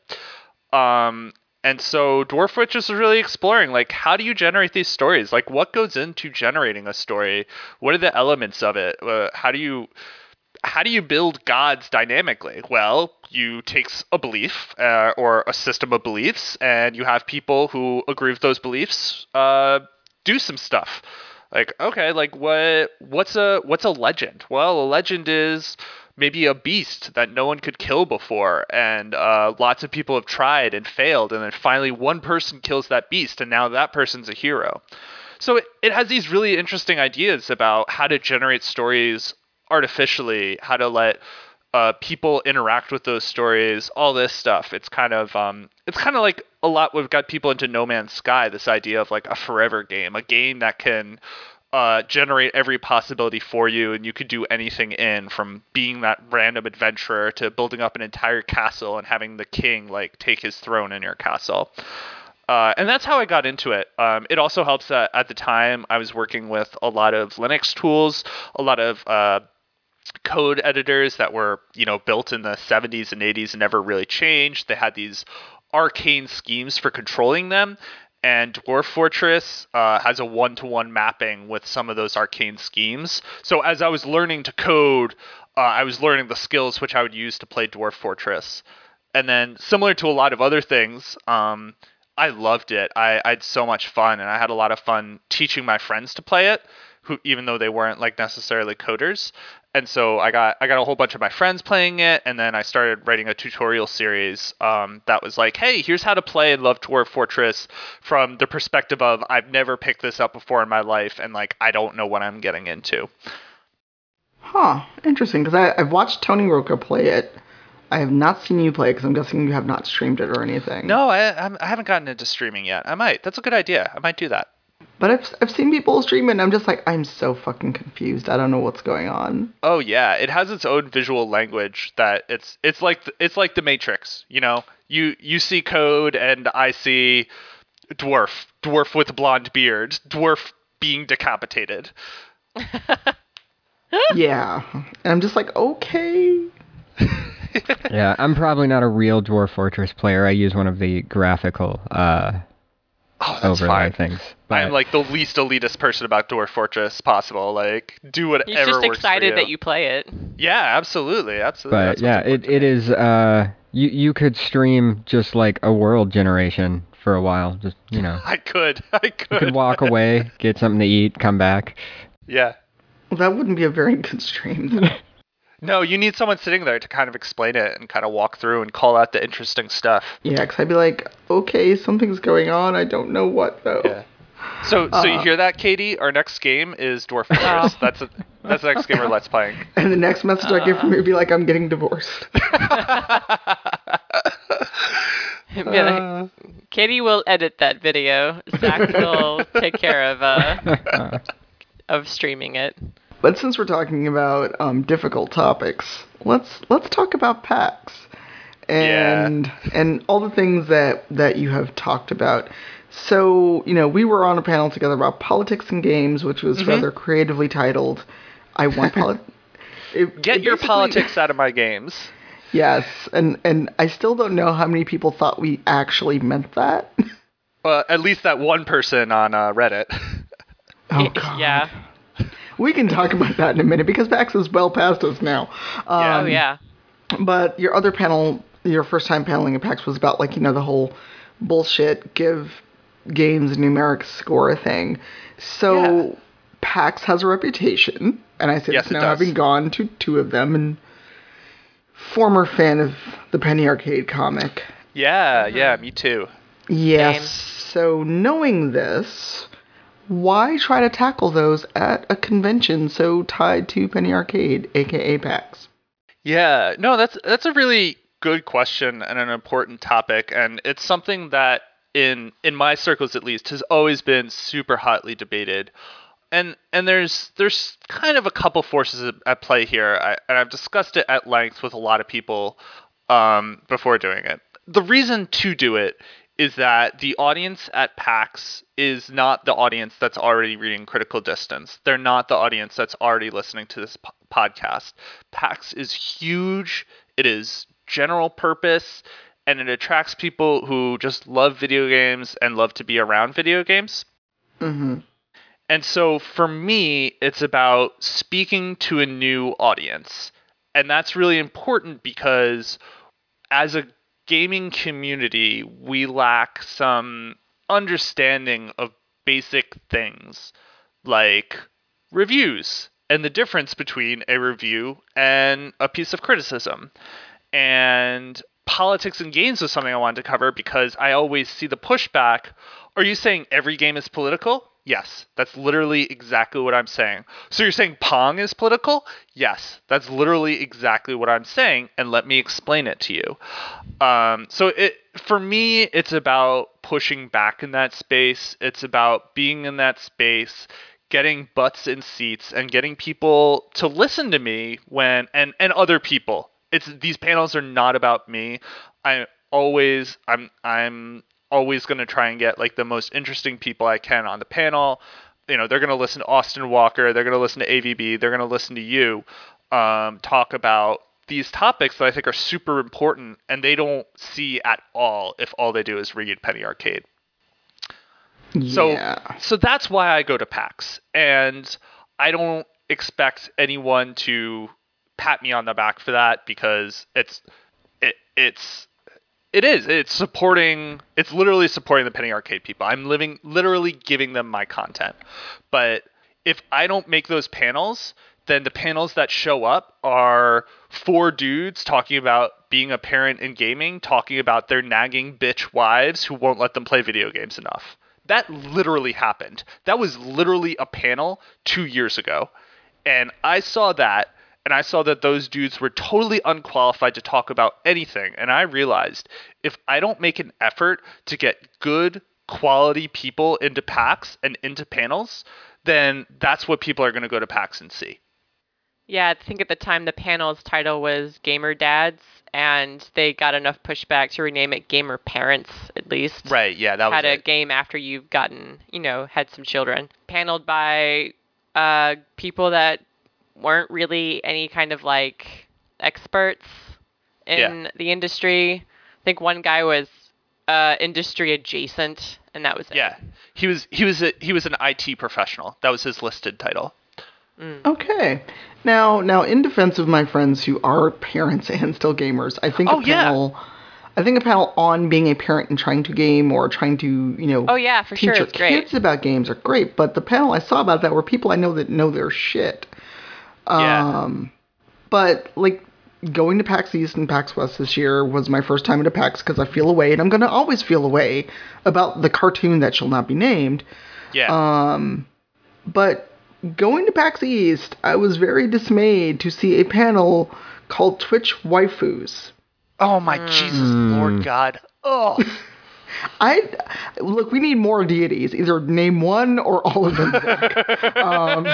Um, and so Dwarf Fortress is really exploring, like, how do you generate these stories? Like, what goes into generating a story? What are the elements of it? Uh, how do you how do you build gods dynamically? Well, you take a belief uh, or a system of beliefs, and you have people who agree with those beliefs uh, do some stuff. Like, okay, like what what's a what's a legend? Well, a legend is maybe a beast that no one could kill before, and uh, lots of people have tried and failed, and then finally one person kills that beast, and now that person's a hero. So it, it has these really interesting ideas about how to generate stories artificially, how to let uh, people interact with those stories, all this stuff. It's kind of um, it's kind of like a lot what got people into No Man's Sky, this idea of like a forever game, a game that can Uh, generate every possibility for you, and you could do anything in, from being that random adventurer to building up an entire castle and having the king like take his throne in your castle. Uh, and that's how I got into it. Um, it also helps that at the time I was working with a lot of Linux tools, a lot of uh, code editors that were, you know, built in the seventies and eighties and never really changed. They had these arcane schemes for controlling them. And Dwarf Fortress uh, has a one-to-one mapping with some of those arcane schemes. So as I was learning to code, uh, I was learning the skills which I would use to play Dwarf Fortress. And then, similar to a lot of other things, um, I loved it. I, I had so much fun, and I had a lot of fun teaching my friends to play it, who even though they weren't like necessarily coders. And so I got I got a whole bunch of my friends playing it, and then I started writing a tutorial series um, that was like, hey, here's how to play and love Dwarf Fortress from the perspective of I've never picked this up before in my life, and like I don't know what I'm getting into. Huh, interesting, because I've watched Tony Roca play it. I have not seen you play it, because I'm guessing you have not streamed it or anything. No, I, I'm- I haven't gotten into streaming yet. I might. That's a good idea. I might do that. But I've, I've seen people stream it, and I'm just like, I'm so fucking confused. I don't know what's going on. Oh yeah, it has its own visual language that it's it's like the, it's like the Matrix, you know. You you see code and I see dwarf, dwarf with blonde beard, dwarf being decapitated. Yeah. And I'm just like, okay. Yeah, I'm probably not a real Dwarf Fortress player. I use one of the graphical uh, Oh, that's overlay fine. things. I'm But- like the least elitist person about Dwarf Fortress possible. Like, do whatever He's just works for excited you. that you play it. Yeah, absolutely, absolutely. But That's what's yeah, important it, to it me. is, uh, You you could stream just like a world generation for a while. Just, you know. I could. I could. You could walk away, get something to eat, come back. Yeah. Well, that wouldn't be a very good stream, though. No, you need someone sitting there to kind of explain it and kind of walk through and call out the interesting stuff. Yeah, because I'd be like, okay, something's going on. I don't know what, though. Yeah. So, so Uh, you hear that, Katie? Our next game is Dwarf Fortress. That's a, that's the next game we're Let's Playing. And the next message I get from you would be like, I'm getting divorced. Be like, Katie will edit that video. Zach will take care of uh, of streaming it. But since we're talking about um, difficult topics, let's let's talk about PAX and Yeah. and all the things that that you have talked about. So, you know, we were on a panel together about politics and games, which was Mm-hmm. rather creatively titled "I Want Politics." Get your politics out of my games. Yes, and and I still don't know how many people thought we actually meant that. Uh, at least that one person on uh, Reddit. Oh God. Yeah. We can talk about that in a minute because PAX is well past us now. Um, Yeah. Oh yeah. But your other panel, your first time paneling at PAX was about, like, you know, the whole bullshit give games a numeric score thing. So Yeah. PAX has a reputation, and I say Yes, this it now does. having gone to two of them, and former fan of the Penny Arcade comic. Yeah, yeah, me too. Yes. Same. So knowing this, why try to tackle those at a convention so tied to Penny Arcade, aka PAX? Yeah, no, that's that's a really good question and an important topic, and it's something that in in my circles at least has always been super hotly debated. And and there's there's kind of a couple forces at, at play here, I, and I've discussed it at length with a lot of people um, before doing it. The reason to do it is that the audience at PAX is not the audience that's already reading Critical Distance. They're not the audience that's already listening to this po- podcast. PAX is huge. It is general purpose, and it attracts people who just love video games and love to be around video games. Mm-hmm. And so for me, it's about speaking to a new audience. And that's really important because as a gaming community, we lack some understanding of basic things like reviews and the difference between a review and a piece of criticism. And politics and games was something I wanted to cover because I always see the pushback. Are you saying every game is political? Yes, that's literally exactly what I'm saying. So you're saying Pong is political? Yes, that's literally exactly what I'm saying, and let me explain it to you. Um, so it for me, it's about pushing back in that space. It's about being in that space, getting butts in seats, and getting people to listen to me when and and other people. It's these panels are not about me. I always I'm I'm always going to try and get like the most interesting people I can on the panel. You know, they're going to listen to Austin Walker, they're going to listen to A V B, they're going to listen to you um, talk about these topics that I think are super important, and they don't see at all if all they do is read Penny Arcade. So, Yeah. so that's why I go to PAX, and I don't expect anyone to pat me on the back for that because it's it it's it is it's supporting it's literally supporting the Penny Arcade people. I'm living literally giving them my content. But if I don't make those panels, then the panels that show up are four dudes talking about being a parent in gaming, talking about their nagging bitch wives who won't let them play video games enough. That literally happened. That was literally a panel two years ago. And I saw that, and I saw that those dudes were totally unqualified to talk about anything. And I realized if I don't make an effort to get good quality people into PAX and into panels, then that's what people are going to go to PAX and see. Yeah, I think at the time the panel's title was Gamer Dads, and they got enough pushback to rename it Gamer Parents, at least. Right, yeah, that was Had a it. game after you've gotten, you know, had some children. Paneled by uh, people that weren't really any kind of, like, experts in Yeah. the industry. I think one guy was uh, industry adjacent, and that was it. Yeah, he was he was a, he was an I T professional. That was his listed title. Mm. Okay. Now, now, in defense of my friends who are parents and still gamers, I think Oh, a yeah. panel, I think a panel on being a parent and trying to game or trying to, you know, Oh yeah, for teach sure, your it's great. kids about games are great. But the panel I saw about that were people I know that know their shit. Yeah. Um, but like going to PAX East and PAX West this year was my first time at a PAX because I feel away, and I'm gonna always feel away about the cartoon that shall not be named. Yeah. Um, but going to PAX East, I was very dismayed to see a panel called Twitch Waifus. Oh my Jesus Lord God. Oh. I look. We need more deities. Either name one or all of them. um,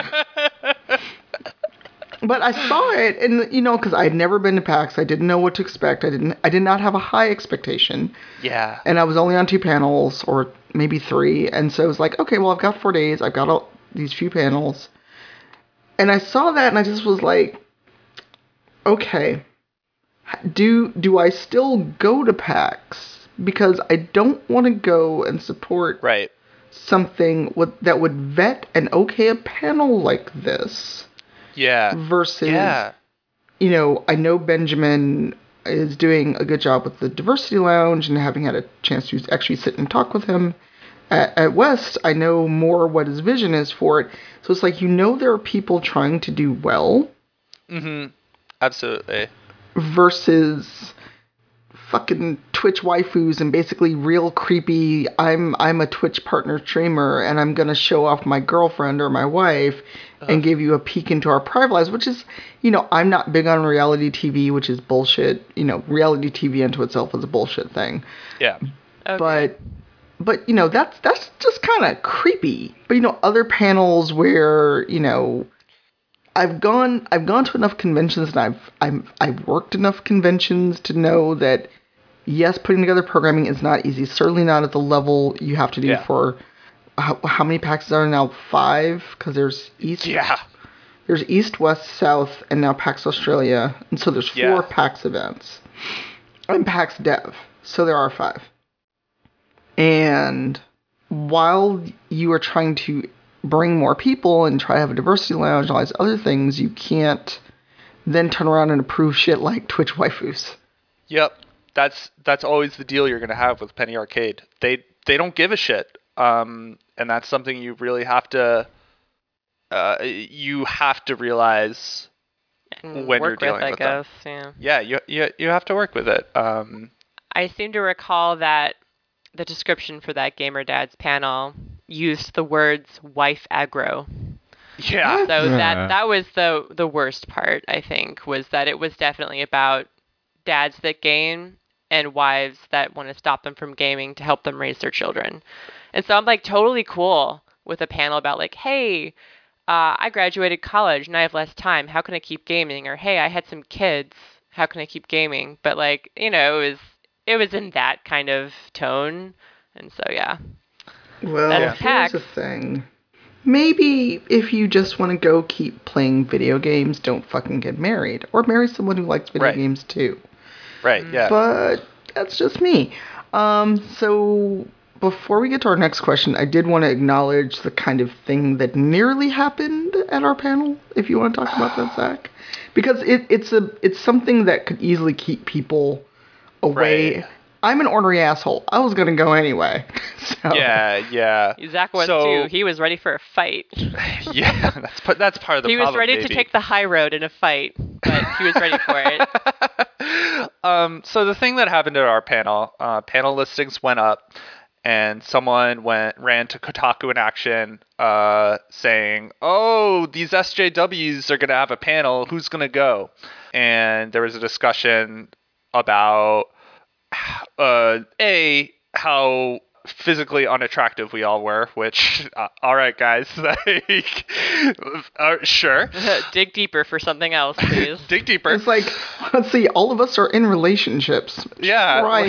but I saw it, and you know, because I had never been to PAX, I didn't know what to expect. I didn't. I did not have a high expectation. Yeah. And I was only on two panels, or maybe three, and so it was like, okay, well, I've got four days. I've got all these few panels, and I saw that, and I just was like, okay, do do I still go to PAX? Because I don't want to go and support Right. something with, that would vet and okay a panel like this Yeah. versus, Yeah. you know, I know Benjamin is doing a good job with the Diversity Lounge, and having had a chance to actually sit and talk with him at, at West, I know more what his vision is for it. So it's like, you know, there are people trying to do well Mm-hmm. Absolutely. versus fucking Twitch waifus and basically real creepy, I'm I'm a Twitch partner streamer and I'm gonna show off my girlfriend or my wife and give you a peek into our private lives, which is, you know, I'm not big on reality T V, which is bullshit. You know, reality T V unto itself is a bullshit thing. Yeah. Okay. But but you know, that's that's just kind of creepy. But you know, other panels where, you know, I've gone I've gone to enough conventions and I've I'm I've worked enough conventions to know that yes, putting together programming is not easy. Certainly not at the level you have to do Yeah. for how, how many PAXs are there now? Five, because there's East, Yeah. there's East, West, South, and now PAX Australia, and so there's four Yeah. PAX events. And PAX Dev, so there are five. And while you are trying to bring more people and try to have a diversity lounge and all these other things, you can't then turn around and approve shit like Twitch waifus. Yep. That's that's always the deal you're gonna have with Penny Arcade. They they don't give a shit. Um, and that's something you really have to uh, you have to realize And when work you're dealing with, I with them. guess. Yeah. Yeah, you you you have to work with it. Um, I seem to recall that the description for that Gamer Dads panel used the words "wife aggro." yeah. So Yeah. that that was the the worst part, I think, was that it was definitely about dads that game and wives that want to stop them from gaming to help them raise their children. And so I'm like totally cool with a panel about like, hey, uh, I graduated college and I have less time. How can I keep gaming? Or hey, I had some kids. How can I keep gaming? But like, you know, it was it was in that kind of tone. And so yeah. Well, That's here's PAX. the thing. Maybe if you just want to go keep playing video games, don't fucking get married. Or marry someone who likes video Right. games too. Right. Yeah. But that's just me. Um, so before we get to our next question, I did want to acknowledge the kind of thing that nearly happened at our panel, if you want to talk about that, Zach. Because it, it's a it's something that could easily keep people away. Right. I'm an ornery asshole. I was gonna go anyway. So. Yeah. Yeah. Zach was So- too. He was ready for a fight. Yeah. That's part. That's part of the he problem. was ready maybe. to take the high road in a fight, but he was ready for it. um, so the thing that happened at our panel, uh, panel listings went up, and someone went ran to Kotaku in Action, uh, saying, "Oh, these S J Ws are gonna have a panel. Who's gonna go?" And there was a discussion about, uh, a how physically unattractive we all were, which, uh, all right, guys, like, uh, sure. Dig deeper for something else, please. Dig deeper. It's like, let's see, all of us are in relationships. Yeah. Try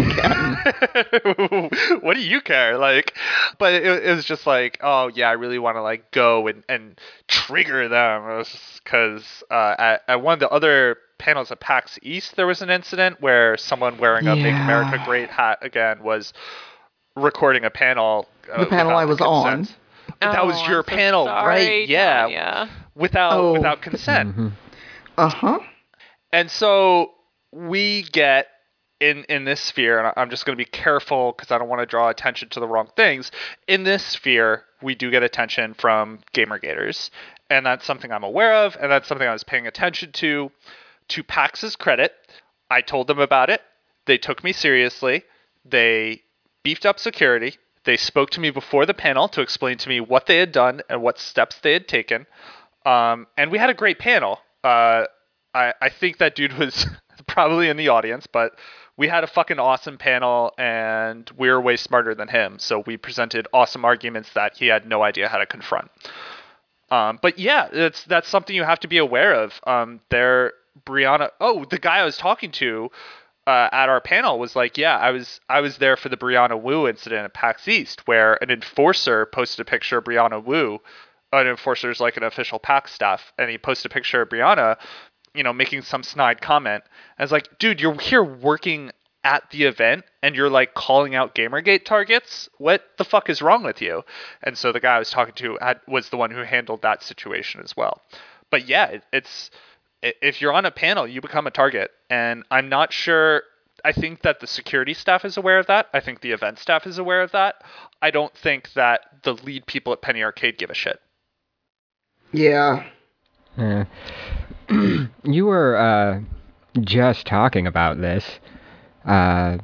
again. What do you care? Like, but it, it was just like, oh yeah, I really want to like go and, and trigger them, because uh, at, at one of the other panels at PAX East, there was an incident where someone wearing a Make Yeah. America Great hat again was recording a panel. Uh, The panel without I the was on. consent. That was Oh, your I'm so panel, sorry, right? Yeah. Tanya. without Oh. without consent. Mm-hmm. Uh-huh. And so we get in in this sphere, and I'm just going to be careful because I don't want to draw attention to the wrong things. In this sphere, we do get attention from Gamergaters, and that's something I'm aware of, and that's something I was paying attention to. To PAX's credit, I told them about it. They took me seriously. They beefed up security. They spoke to me before the panel to explain to me what they had done and what steps they had taken. Um, and we had a great panel. Uh, I, I think that dude was probably in the audience, but we had a fucking awesome panel, and we were way smarter than him. So we presented awesome arguments that he had no idea how to confront. Um, but yeah, it's that's something you have to be aware of. Um, there, Brianna. Oh, the guy I was talking to uh, at our panel was like, yeah, I was I was there for the Brianna Wu incident at PAX East, where an enforcer posted a picture of Brianna Wu. An enforcer is like an official PAX staff, and he posted a picture of Brianna, you know, making some snide comment. I was like, dude, you're here working at the event, and you're like calling out Gamergate targets? What the fuck is wrong with you? And so the guy I was talking to had, was the one who handled that situation as well. But yeah, it, it's if you're on a panel, you become a target, and I'm not sure. I think that the security staff is aware of that. I think the event staff is aware of that. I don't think that the lead people at Penny Arcade give a shit. Yeah. Yeah. You were uh, just talking about this. Uh,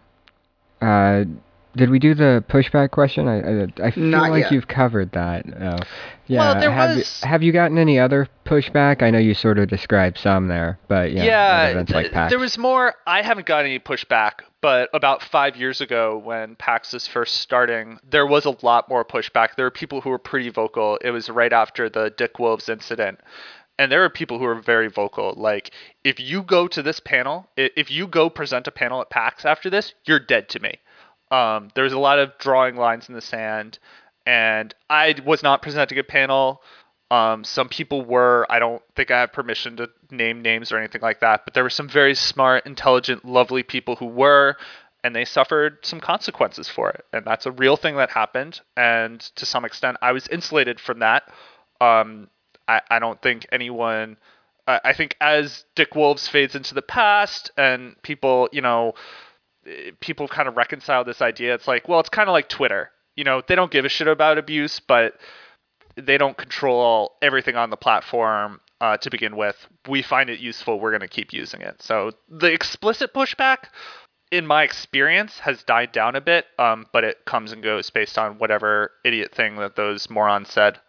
uh, did we do the pushback question? I I, I feel Not like yet. you've covered that. Oh. Yeah. Well, there have, was- you, have you gotten any other pushback? I know you sort of described some there, but yeah, at events like th- PAX. there was more. I haven't got any pushback, but about five years ago when PAX was first starting, there was a lot more pushback. There were people who were pretty vocal. It was right after the Dick Wolves incident. And there are people who are very vocal. Like, if you go to this panel, i- if you go present a panel at PAX after this, you're dead to me. Um, there's a lot of drawing lines in the sand, and I was not presenting a panel. Um, some people were. I don't think I have permission to name names or anything like that, but there were some very smart, intelligent, lovely people who were, and they suffered some consequences for it. And that's a real thing that happened, and to some extent, I was insulated from that. Um, I, I don't think anyone... I, I think as Dick Wolves fades into the past, and people, you know... people kind of reconcile this idea. It's like, well, it's kind of like Twitter. You know, they don't give a shit about abuse, but they don't control everything on the platform uh, to begin with. We find it useful. We're going to keep using it. So the explicit pushback, in my experience, has died down a bit, um, but it comes and goes based on whatever idiot thing that those morons said.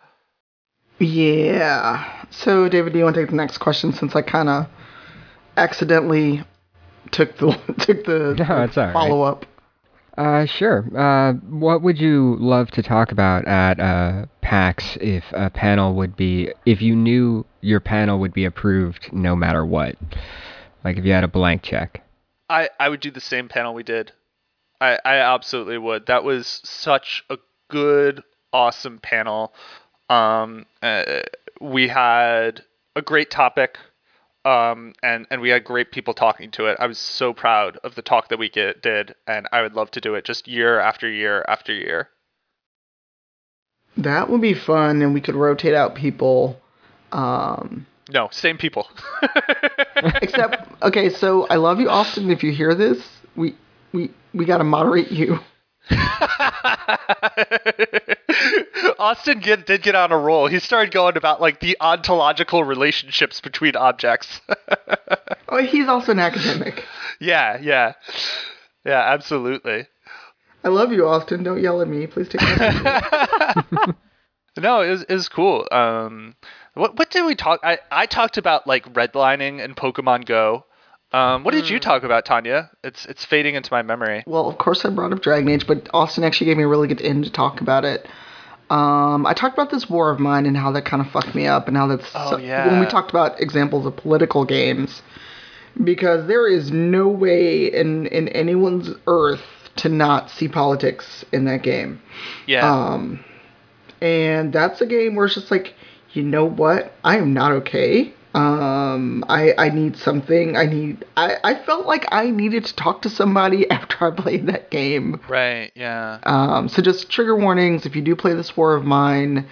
Yeah. So, David, do you want to take the next question since I kind of accidentally took the took the, No, it's all right. follow up? Uh, sure. Uh, what would you love to talk about at uh, PAX if a panel would be, if you knew your panel would be approved no matter what? Like if you had a blank check. I, I would do the same panel we did. I, I absolutely would. That was such a good, awesome panel. Um, uh, we had a great topic, um, and, and we had great people talking to it. I was so proud of the talk that we get, did, and I would love to do it just year after year after year. That would be fun, and we could rotate out people. Um, No, same people. except, okay, so I love you, Austin. If you hear this, we we we got to moderate you. Austin get, did get on a roll. He started going about like the ontological relationships between objects. Oh, he's also an academic. yeah, yeah. Yeah, absolutely. I love you, Austin. Don't yell at me. Please take my No, it was, it was cool. Um, what what did we talk? I, I talked about like redlining and Pokemon Go. Um, what did you talk about, Tanya? It's it's fading into my memory. Well, of course I brought up Dragon Age, but Austin actually gave me a really good in to talk about it. Um, I talked about this War of Mine and how that kind of fucked me up, and how that's Oh, so- yeah. when we talked about examples of political games, because there is no way in in anyone's earth to not see politics in that game. Yeah. Um, and that's a game where it's just like, you know what? I am not okay. Um, I I need something. I need. I, I felt like I needed to talk to somebody after I played that game. right. Yeah. Um, so just trigger warnings. If you do play this War of Mine,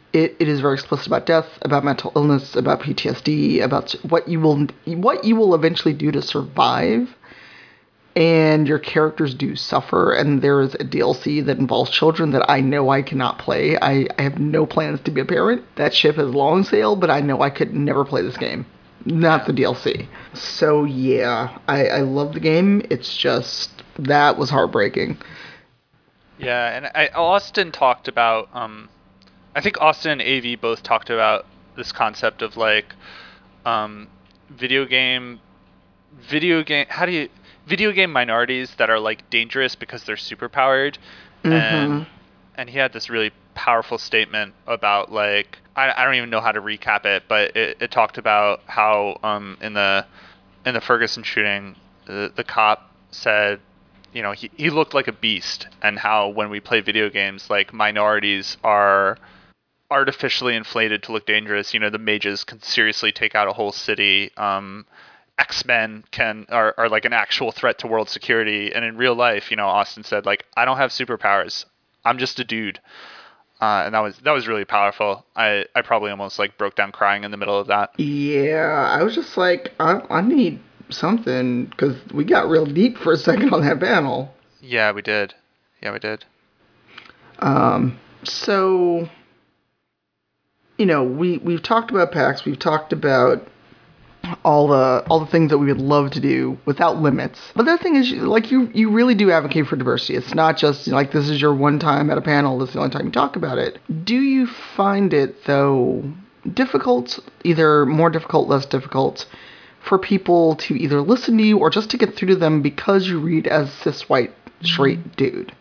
It, it is very explicit about death, about mental illness, about P T S D, about what you will what you will eventually do to survive. And your characters do suffer, and there is a D L C that involves children that I know I cannot play. I, I have no plans to be a parent. That ship has long sailed, but I know I could never play this game. Not the D L C. So yeah, I, I love the game. It's just, that was heartbreaking. Yeah, and I, Austin talked about, um, I think Austin and A V both talked about this concept of like, um, video game, video game, how do you, video game minorities that are like dangerous because they're superpowered. Mm-hmm. and and he had this really powerful statement about like, I, I don't even know how to recap it, but it, it talked about how um in the in the Ferguson shooting, the, the cop said, you know, he, he looked like a beast, and how when we play video games, like minorities are artificially inflated to look dangerous. You know, the mages can seriously take out a whole city. Um, X-Men can are, are like an actual threat to world security, and in real life, you know, Austin said like, I don't have superpowers, I'm just a dude, uh, and that was that was really powerful. I, I probably almost like broke down crying in the middle of that. Yeah, I was just like, I, I need something, because we got real deep for a second on that panel. Yeah, we did. Yeah, we did. Um, so, you know, we we've talked about PAX, we've talked about all the all the things that we would love to do without limits. But the thing is, like, you you really do advocate for diversity. It's not just, you know, like, this is your one time at a panel, this is the only time you talk about it. Do you find it, though, difficult, either more difficult, less difficult, for people to either listen to you or just to get through to them because you read as cis white straight dude?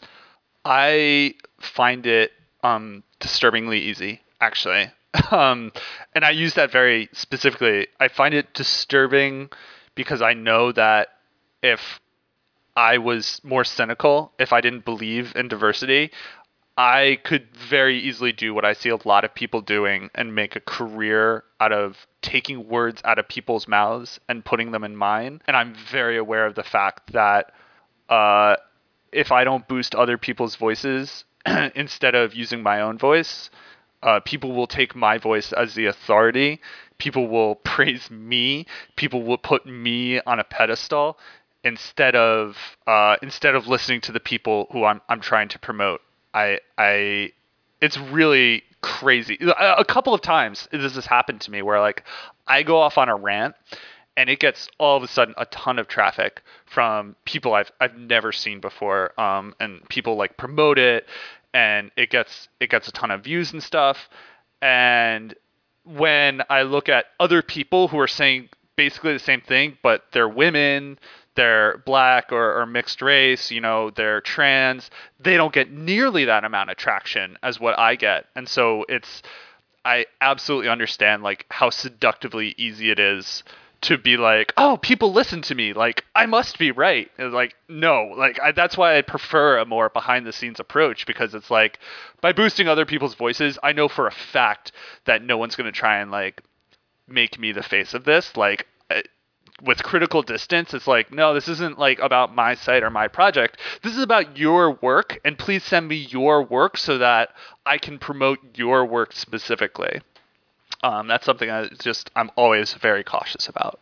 I find it um, disturbingly easy, actually. Um, and I use that very specifically. I find it disturbing because I know that if I was more cynical, if I didn't believe in diversity, I could very easily do what I see a lot of people doing and make a career out of taking words out of people's mouths and putting them in mine. And I'm very aware of the fact that uh, if I don't boost other people's voices instead of using my own voice, Uh, people will take my voice as the authority. People will praise me. People will put me on a pedestal instead of uh, instead of listening to the people who I'm I'm trying to promote. I I it's really crazy. A, a couple of times this has happened to me where like I go off on a rant and it gets all of a sudden a ton of traffic from people I've I've never seen before. Um, and people like promote it. And it gets it gets a ton of views and stuff. And when I look at other people who are saying basically the same thing, but they're women, they're black or, or mixed race, you know, they're trans, they don't get nearly that amount of traction as what I get. And so it's, I absolutely understand like how seductively easy it is to be like, oh, people listen to me, like I must be right. And like, no, like I, that's why I prefer a more behind the scenes approach, because it's like by boosting other people's voices, I know for a fact that no one's going to try and like make me the face of this. Like uh, with critical distance, it's like, no, this isn't like about my site or my project. This is about your work, and please send me your work so that I can promote your work specifically. Um, that's something I just I'm always very cautious about.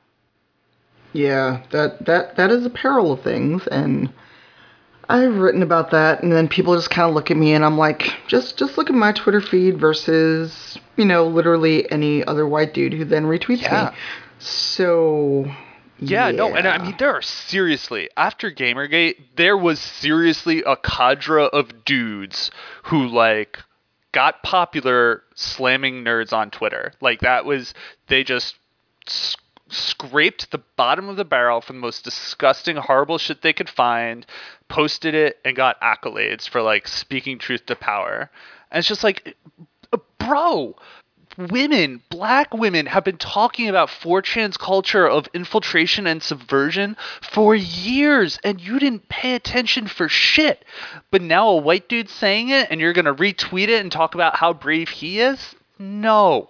Yeah, that that that is a peril of things, and I've written about that, and then people just kind of look at me, and I'm like, just just look at my Twitter feed versus, you know, literally any other white dude who then retweets yeah. me. So yeah, yeah, no, and I mean there are seriously after Gamergate, there was seriously a cadre of dudes who like got popular slamming nerds on Twitter. Like that was, they just sc- scraped the bottom of the barrel for the most disgusting, horrible shit they could find, posted it, and got accolades for like speaking truth to power. And it's just like, bro, women, black women have been talking about four chan's culture of infiltration and subversion for years, and you didn't pay attention for shit. But now a white dude's saying it, and you're going to retweet it and talk about how brave he is? No.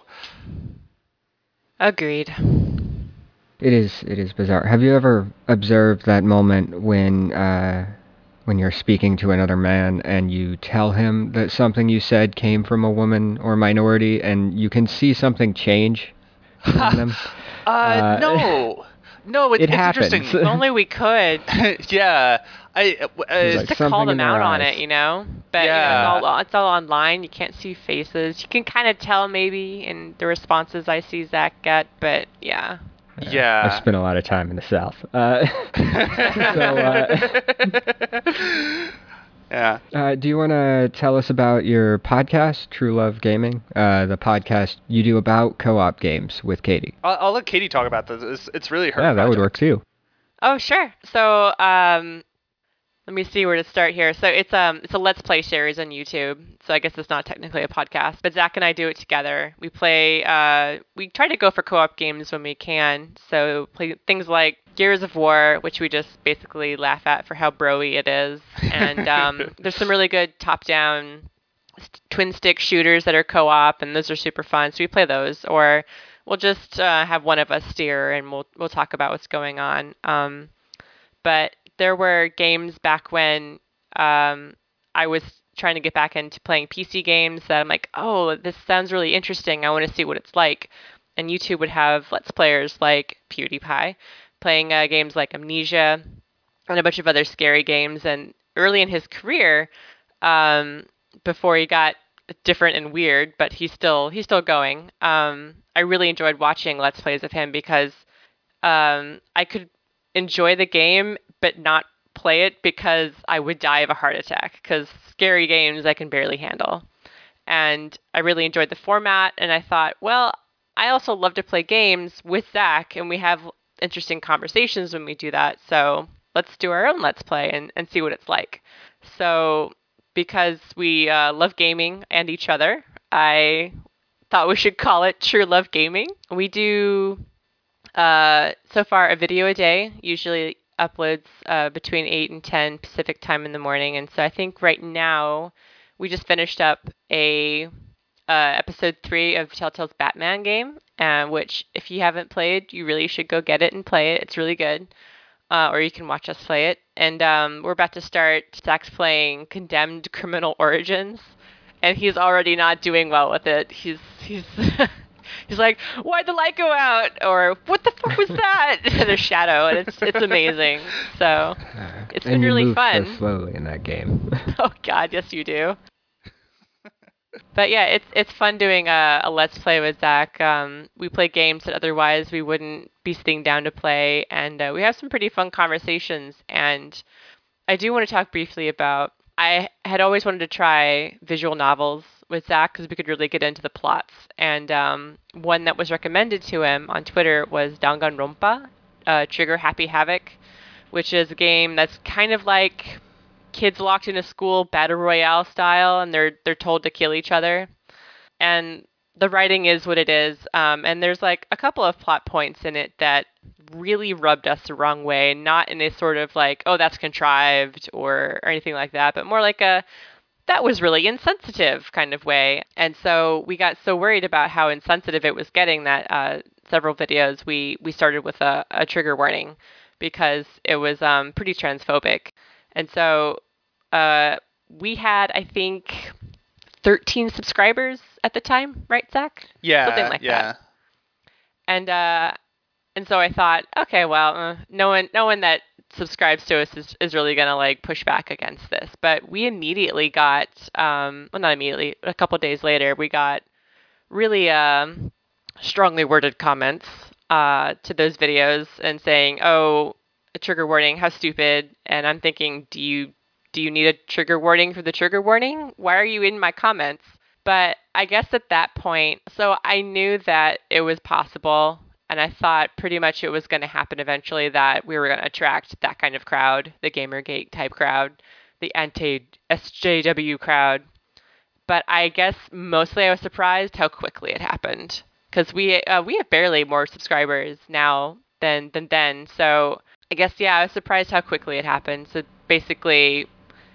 Agreed. It is it is bizarre. Have you ever observed that moment when uh, when you're speaking to another man and you tell him that something you said came from a woman or minority, and you can see something change on them? uh, Uh, no. No, it's, It it's happens. interesting. If only we could. Yeah. I uh, There's Just like to call something them in their out on eyes. it, you know. But you know, Yeah. it's all it's all online. You can't see faces. You can kind of tell maybe in the responses I see Zach get. But yeah. Yeah. I've spent a lot of time in the South. Uh, so, uh, yeah. uh, do you want to tell us about your podcast, True Love Gaming? Uh, the podcast you do about co-op games with Katie. I'll, I'll let Katie talk about this. It's, it's really her Yeah, that would project. work too. Oh sure. So um, let me see where to start here. So it's um it's a Let's Play series on YouTube. So I guess it's not technically a podcast, but Zach and I do it together. We play. Uh, we try to go for co-op games when we can. So play things like Gears of War, which we just basically laugh at for how bro-y it is. And um, there's some really good top-down st- twin stick shooters that are co-op, and those are super fun. So we play those, or we'll just uh, have one of us steer, and we'll we'll talk about what's going on. Um, but there were games back when um, I was trying to get back into playing P C games that I'm like, oh, this sounds really interesting. I want to see what it's like. And YouTube would have Let's Players like PewDiePie playing uh, games like Amnesia and a bunch of other scary games. And early in his career, um, before he got different and weird, but he's still he's still going. Um, I really enjoyed watching Let's Plays of him because um, I could enjoy the game but not play it because I would die of a heart attack, because scary games I can barely handle. And I really enjoyed the format, and I thought, well, I also love to play games with Zach, and we have interesting conversations when we do that, so let's do our own Let's Play and, and see what it's like. So because we uh, love gaming and each other, I thought we should call it True Love Gaming. We do uh, so far a video a day, usually uploads uh, between eight and ten Pacific time in the morning. And so I think right now we just finished up a uh, episode three of Telltale's Batman game, uh, which if you haven't played, you really should go get it and play it. It's really good. Uh, or you can watch us play it. And um, we're about to start. Zach's playing Condemned Criminal Origins, and he's already not doing well with it. He's he's he's like, why'd the light go out? Or what the fuck was that? There's shadow, and it's it's amazing. So it's been and you really move fun. so slowly in that game. Oh God, yes you do. But yeah, it's it's fun doing a, a Let's Play with Zach. Um, we play games that otherwise we wouldn't be sitting down to play, and uh, we have some pretty fun conversations. And I do want to talk briefly about, I had always wanted to try visual novels with Zach because we could really get into the plots. And um, one that was recommended to him on Twitter was Danganronpa, uh, Trigger Happy Havoc, which is a game that's kind of like kids locked in a school battle royale style, and they're they're told to kill each other. And the writing is what it is. Um, and there's like a couple of plot points in it that really rubbed us the wrong way, not in a sort of like, oh, that's contrived or, or anything like that, but more like a, that was really insensitive kind of way. And so we got so worried about how insensitive it was getting that uh, several videos we, we started with a, a trigger warning because it was um, pretty transphobic. And so uh, we had, I think, thirteen subscribers at the time, right, Zach? Yeah, Something like yeah. that. And uh, and so I thought, okay, well, uh, no one, no one that subscribes to us is, is really gonna like push back against this. But we immediately got, um, well, not immediately, a couple days later, we got really um, strongly worded comments uh, to those videos and saying, oh, a trigger warning, how stupid. And I'm thinking, do you do you need a trigger warning for the trigger warning? Why are you in my comments? But I guess at that point, so I knew that it was possible, and I thought pretty much it was going to happen eventually, that we were going to attract that kind of crowd, the Gamergate type crowd, the anti-S J W crowd. But I guess mostly I was surprised how quickly it happened, because we uh, we have barely more subscribers now than than then. So I guess, yeah, I was surprised how quickly it happened. So basically,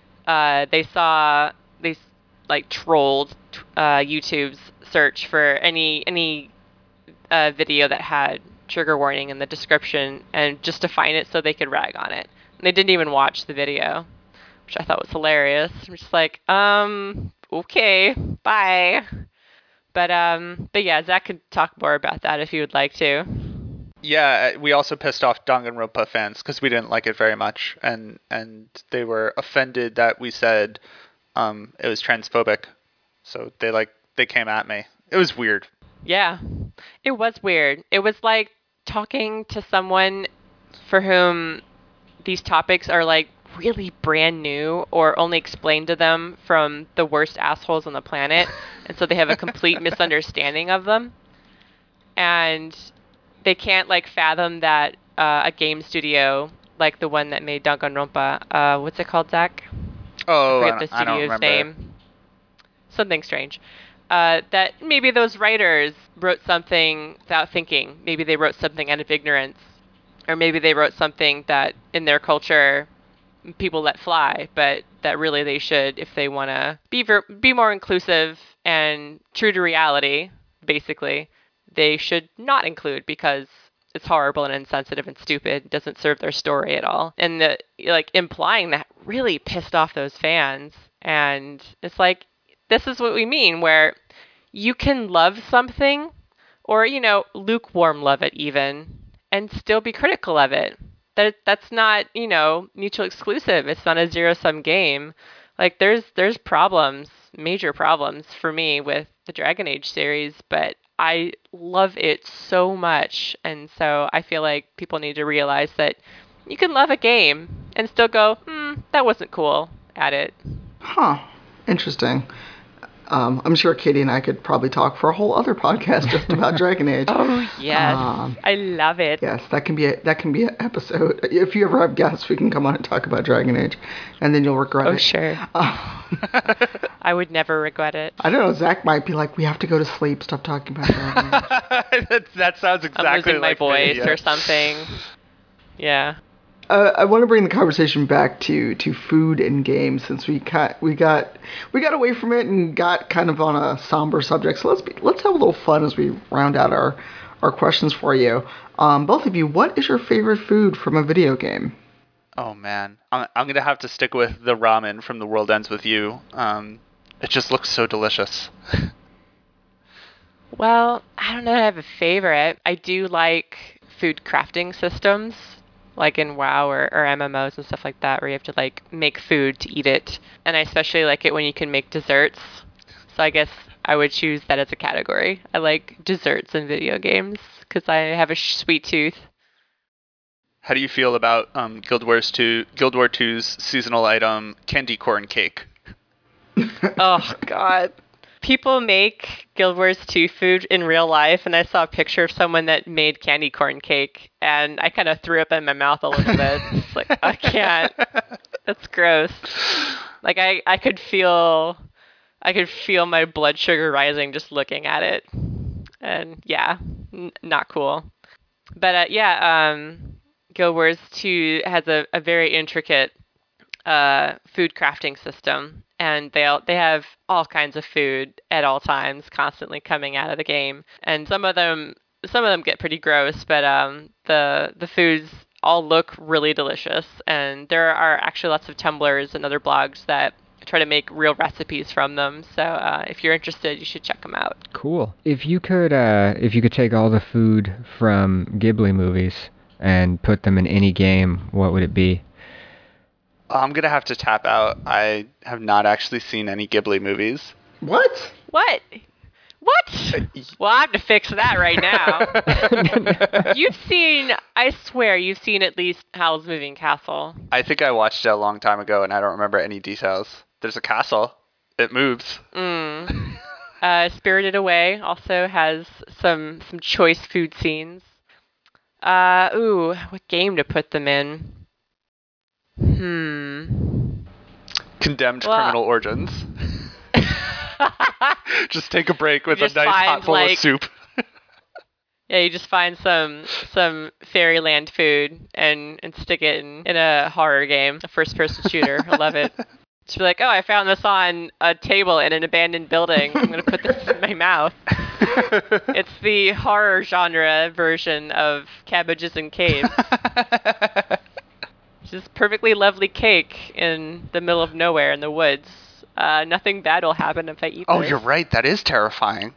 uh, they saw, they like trolled uh, YouTube's search for any any uh, video that had trigger warning in the description, and just to find it so they could rag on it. And they didn't even watch the video, which I thought was hilarious. I'm just like, um, okay, bye. But um, but yeah, Zach could talk more about that if you would like to. Yeah, we also pissed off Danganronpa fans because we didn't like it very much, and and they were offended that we said um, it was transphobic. So they like they came at me. It was weird. Yeah, it was weird. It was like talking to someone for whom these topics are like really brand new or only explained to them from the worst assholes on the planet, and so they have a complete misunderstanding of them, and they can't like fathom that uh, a game studio like the one that made Danganronpa, uh, what's it called, Zach? Oh, I I, forget the I don't studio's remember. name. Something strange. Uh, that maybe those writers wrote something without thinking. Maybe they wrote something out of ignorance. Or maybe they wrote something that in their culture people let fly, but that really they should, if they want to be ver- be more inclusive and true to reality, basically, they should not include because it's horrible and insensitive and stupid. It doesn't serve their story at all. And the, like implying that really pissed off those fans. And it's like, this is what we mean, where you can love something, or, you know, lukewarm love it even, and still be critical of it. That that's not, you know, mutually exclusive. It's not a zero-sum game. Like, there's there's problems, major problems for me with the Dragon Age series, but I love it so much. And so I feel like people need to realize that you can love a game and still go, hmm, that wasn't cool at it. Huh. Interesting. Um, I'm sure Katie and I could probably talk for a whole other podcast just about Dragon Age. Oh yes, um, I love it. Yes, that can be a, that can be an episode. If you ever have guests, we can come on and talk about Dragon Age, and then you'll regret oh, it. Oh sure. Uh, I would never regret it. I don't know. Zach might be like, "We have to go to sleep. Stop talking about Dragon Age." that, that sounds exactly I'm losing like my voice me, yeah. or something. Yeah. Uh, I want to bring the conversation back to, to food and games, since we got we got we got away from it and got kind of on a somber subject. So let's be, let's have a little fun as we round out our our questions for you. Um, both of you, what is your favorite food from a video game? Oh man, I'm I'm gonna have to stick with the ramen from The World Ends With You. Um, it just looks so delicious. Well, I don't know if I have a favorite. I do like food crafting systems, like in WoW or, or M M Os and stuff like that, where you have to like make food to eat it. And I especially like it when you can make desserts. So I guess I would choose that as a category. I like desserts in video games because I have a sh- sweet tooth. How do you feel about um, Guild Wars two, Guild War two's seasonal item, candy corn cake? Oh, God. People make Guild Wars two food in real life, and I saw a picture of someone that made candy corn cake, and I kind of threw up in my mouth a little bit. It's like, I can't. That's gross. Like, I, I could feel... I could feel my blood sugar rising just looking at it. And, yeah, n- not cool. But, uh, yeah, um... Guild Wars two has a, a very intricate uh, food crafting system, and they all, they have all kinds of food at all times, constantly coming out of the game. And some of them some of them get pretty gross, but um, the the foods all look really delicious. And there are actually lots of Tumblrs and other blogs that try to make real recipes from them. So uh, if you're interested, you should check them out. Cool. If you could, uh, if you could take all the food from Ghibli movies and put them in any game, what would it be? I'm going to have to tap out. I have not actually seen any Ghibli movies. What? What? What? Well, I have to fix that right now. You've seen, I swear, you've seen at least Howl's Moving Castle. I think I watched it a long time ago, and I don't remember any details. There's a castle. It moves. Mm. uh, Spirited Away also has some some choice food scenes. Uh, ooh, what game to put them in? Hmm. Condemned well, Criminal Origins. Just take a break with a nice find, pot full like, of soup. Yeah, you just find some some fairyland food and, and stick it in, in a horror game, a first-person shooter. I love it. Just be like, oh, I found this on a table in an abandoned building. I'm going to put this in my mouth. It's the horror genre version of Cabbages and Caves. just perfectly lovely cake in the middle of nowhere in the woods. Uh, nothing bad will happen if I eat Oh, this. you're right. That is terrifying.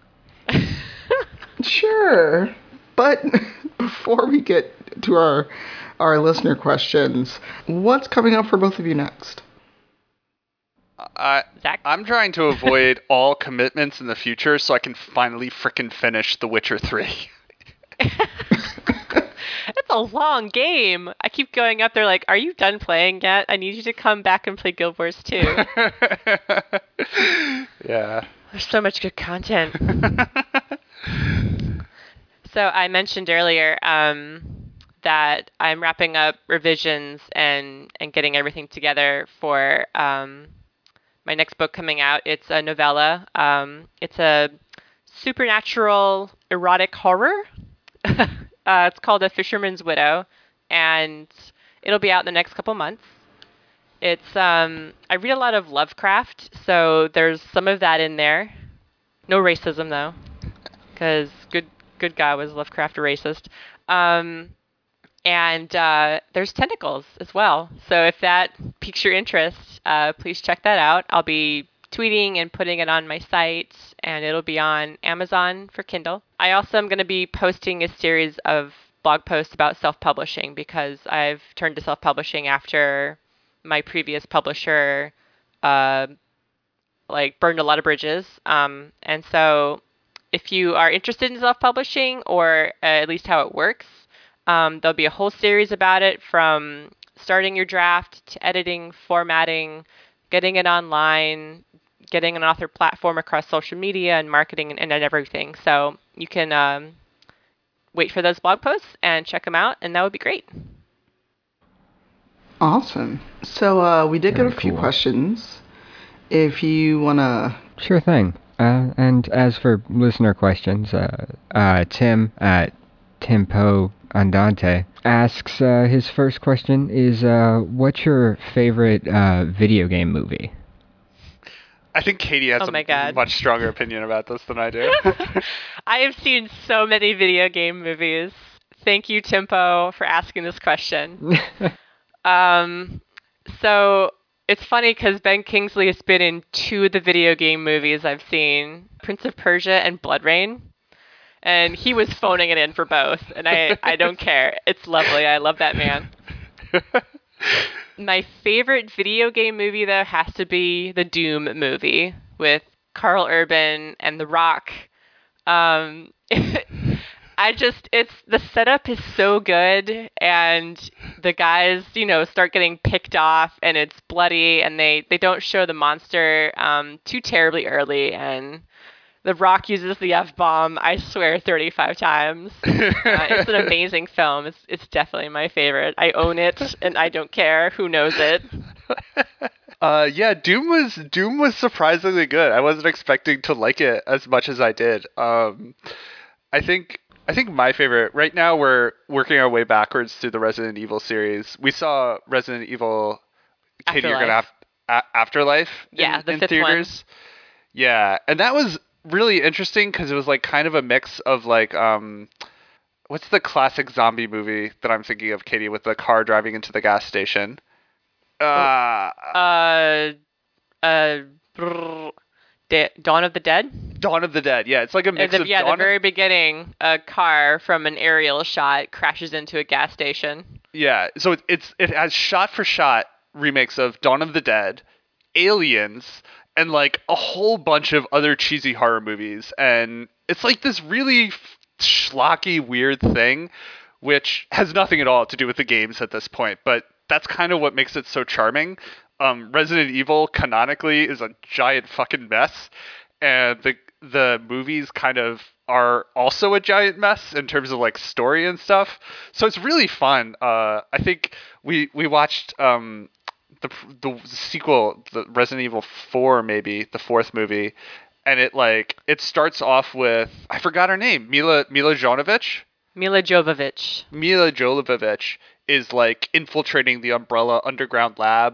Sure. But before we get to our our listener questions, what's coming up for both of you next? I, Zach? I'm trying to avoid all commitments in the future so I can finally frickin' finish The Witcher three. It's a long game. I keep going up there like, are you done playing yet? I need you to come back and play Guild Wars two. Yeah. There's so much good content. So I mentioned earlier um, that I'm wrapping up revisions and, and getting everything together for um, my next book coming out. It's a novella. Um, it's a supernatural erotic horror. uh, it's called A Fisherman's Widow, and it'll be out in the next couple months. It's um, I read a lot of Lovecraft, so there's some of that in there. No racism though, because good good guy was Lovecraft a racist. Um, and uh, there's tentacles as well. So if that piques your interest, uh, please check that out. I'll be tweeting and putting it on my site, and it'll be on Amazon for Kindle. I also am going to be posting a series of blog posts about self-publishing because I've turned to self-publishing after my previous publisher uh, like burned a lot of bridges. Um, and so if you are interested in self-publishing or uh, at least how it works, um, there'll be a whole series about it, from starting your draft to editing, formatting, getting it online, getting an author platform across social media and marketing and, and everything. So you can um, wait for those blog posts and check them out, and that would be great. Awesome. So uh, we did Very get a few cool. questions. If you want to... Sure thing. Uh, and as for listener questions, uh, uh, Tim at Timpo Andante asks, uh, his first question is, uh, what's your favorite uh, video game movie? I think Katie has Oh my a God. much stronger opinion about this than I do. I have seen so many video game movies. Thank you, Timpo, for asking this question. um, so it's funny because Ben Kingsley has been in two of the video game movies I've seen, Prince of Persia and Blood Rain. And he was phoning it in for both. And I, I don't care. It's lovely. I love that man. My favorite video game movie, though, has to be the Doom movie with Carl Urban and The Rock. Um, I just, it's, the setup is so good, and the guys, you know, start getting picked off, and it's bloody, and they, they don't show the monster um, too terribly early, and The Rock uses the F-bomb, I swear, thirty-five times. Uh, it's an amazing film. It's it's definitely my favorite. I own it, and I don't care who knows it. Uh, yeah, Doom was Doom was surprisingly good. I wasn't expecting to like it as much as I did. Um, I think I think my favorite right now, we're working our way backwards through the Resident Evil series. We saw Resident Evil. Katie, you're gonna have a- Afterlife. Yeah, in, the in fifth theaters. One. Yeah, and that was really interesting because it was like kind of a mix of like um, what's the classic zombie movie that I'm thinking of, Katie, with the car driving into the gas station? Uh, uh, uh, brr, Da- Dawn of the Dead? Dawn of the Dead. Yeah, it's like a mix the, of yeah, Dawn the very of... beginning, a car from an aerial shot crashes into a gas station. Yeah, so it, it's it has shot for shot remakes of Dawn of the Dead, Aliens, and like a whole bunch of other cheesy horror movies, and it's like this really f- schlocky, weird thing, which has nothing at all to do with the games at this point, but that's kind of what makes it so charming. Um, Resident Evil canonically is a giant fucking mess, and the the movies kind of are also a giant mess in terms of like story and stuff. So it's really fun. Uh, I think we we watched um, the the sequel, the Resident Evil four, maybe the fourth movie, and it like it starts off with, I forgot her name, Mila Mila Jovovich. Mila Jovovich. Mila Jovovich is like infiltrating the Umbrella underground lab,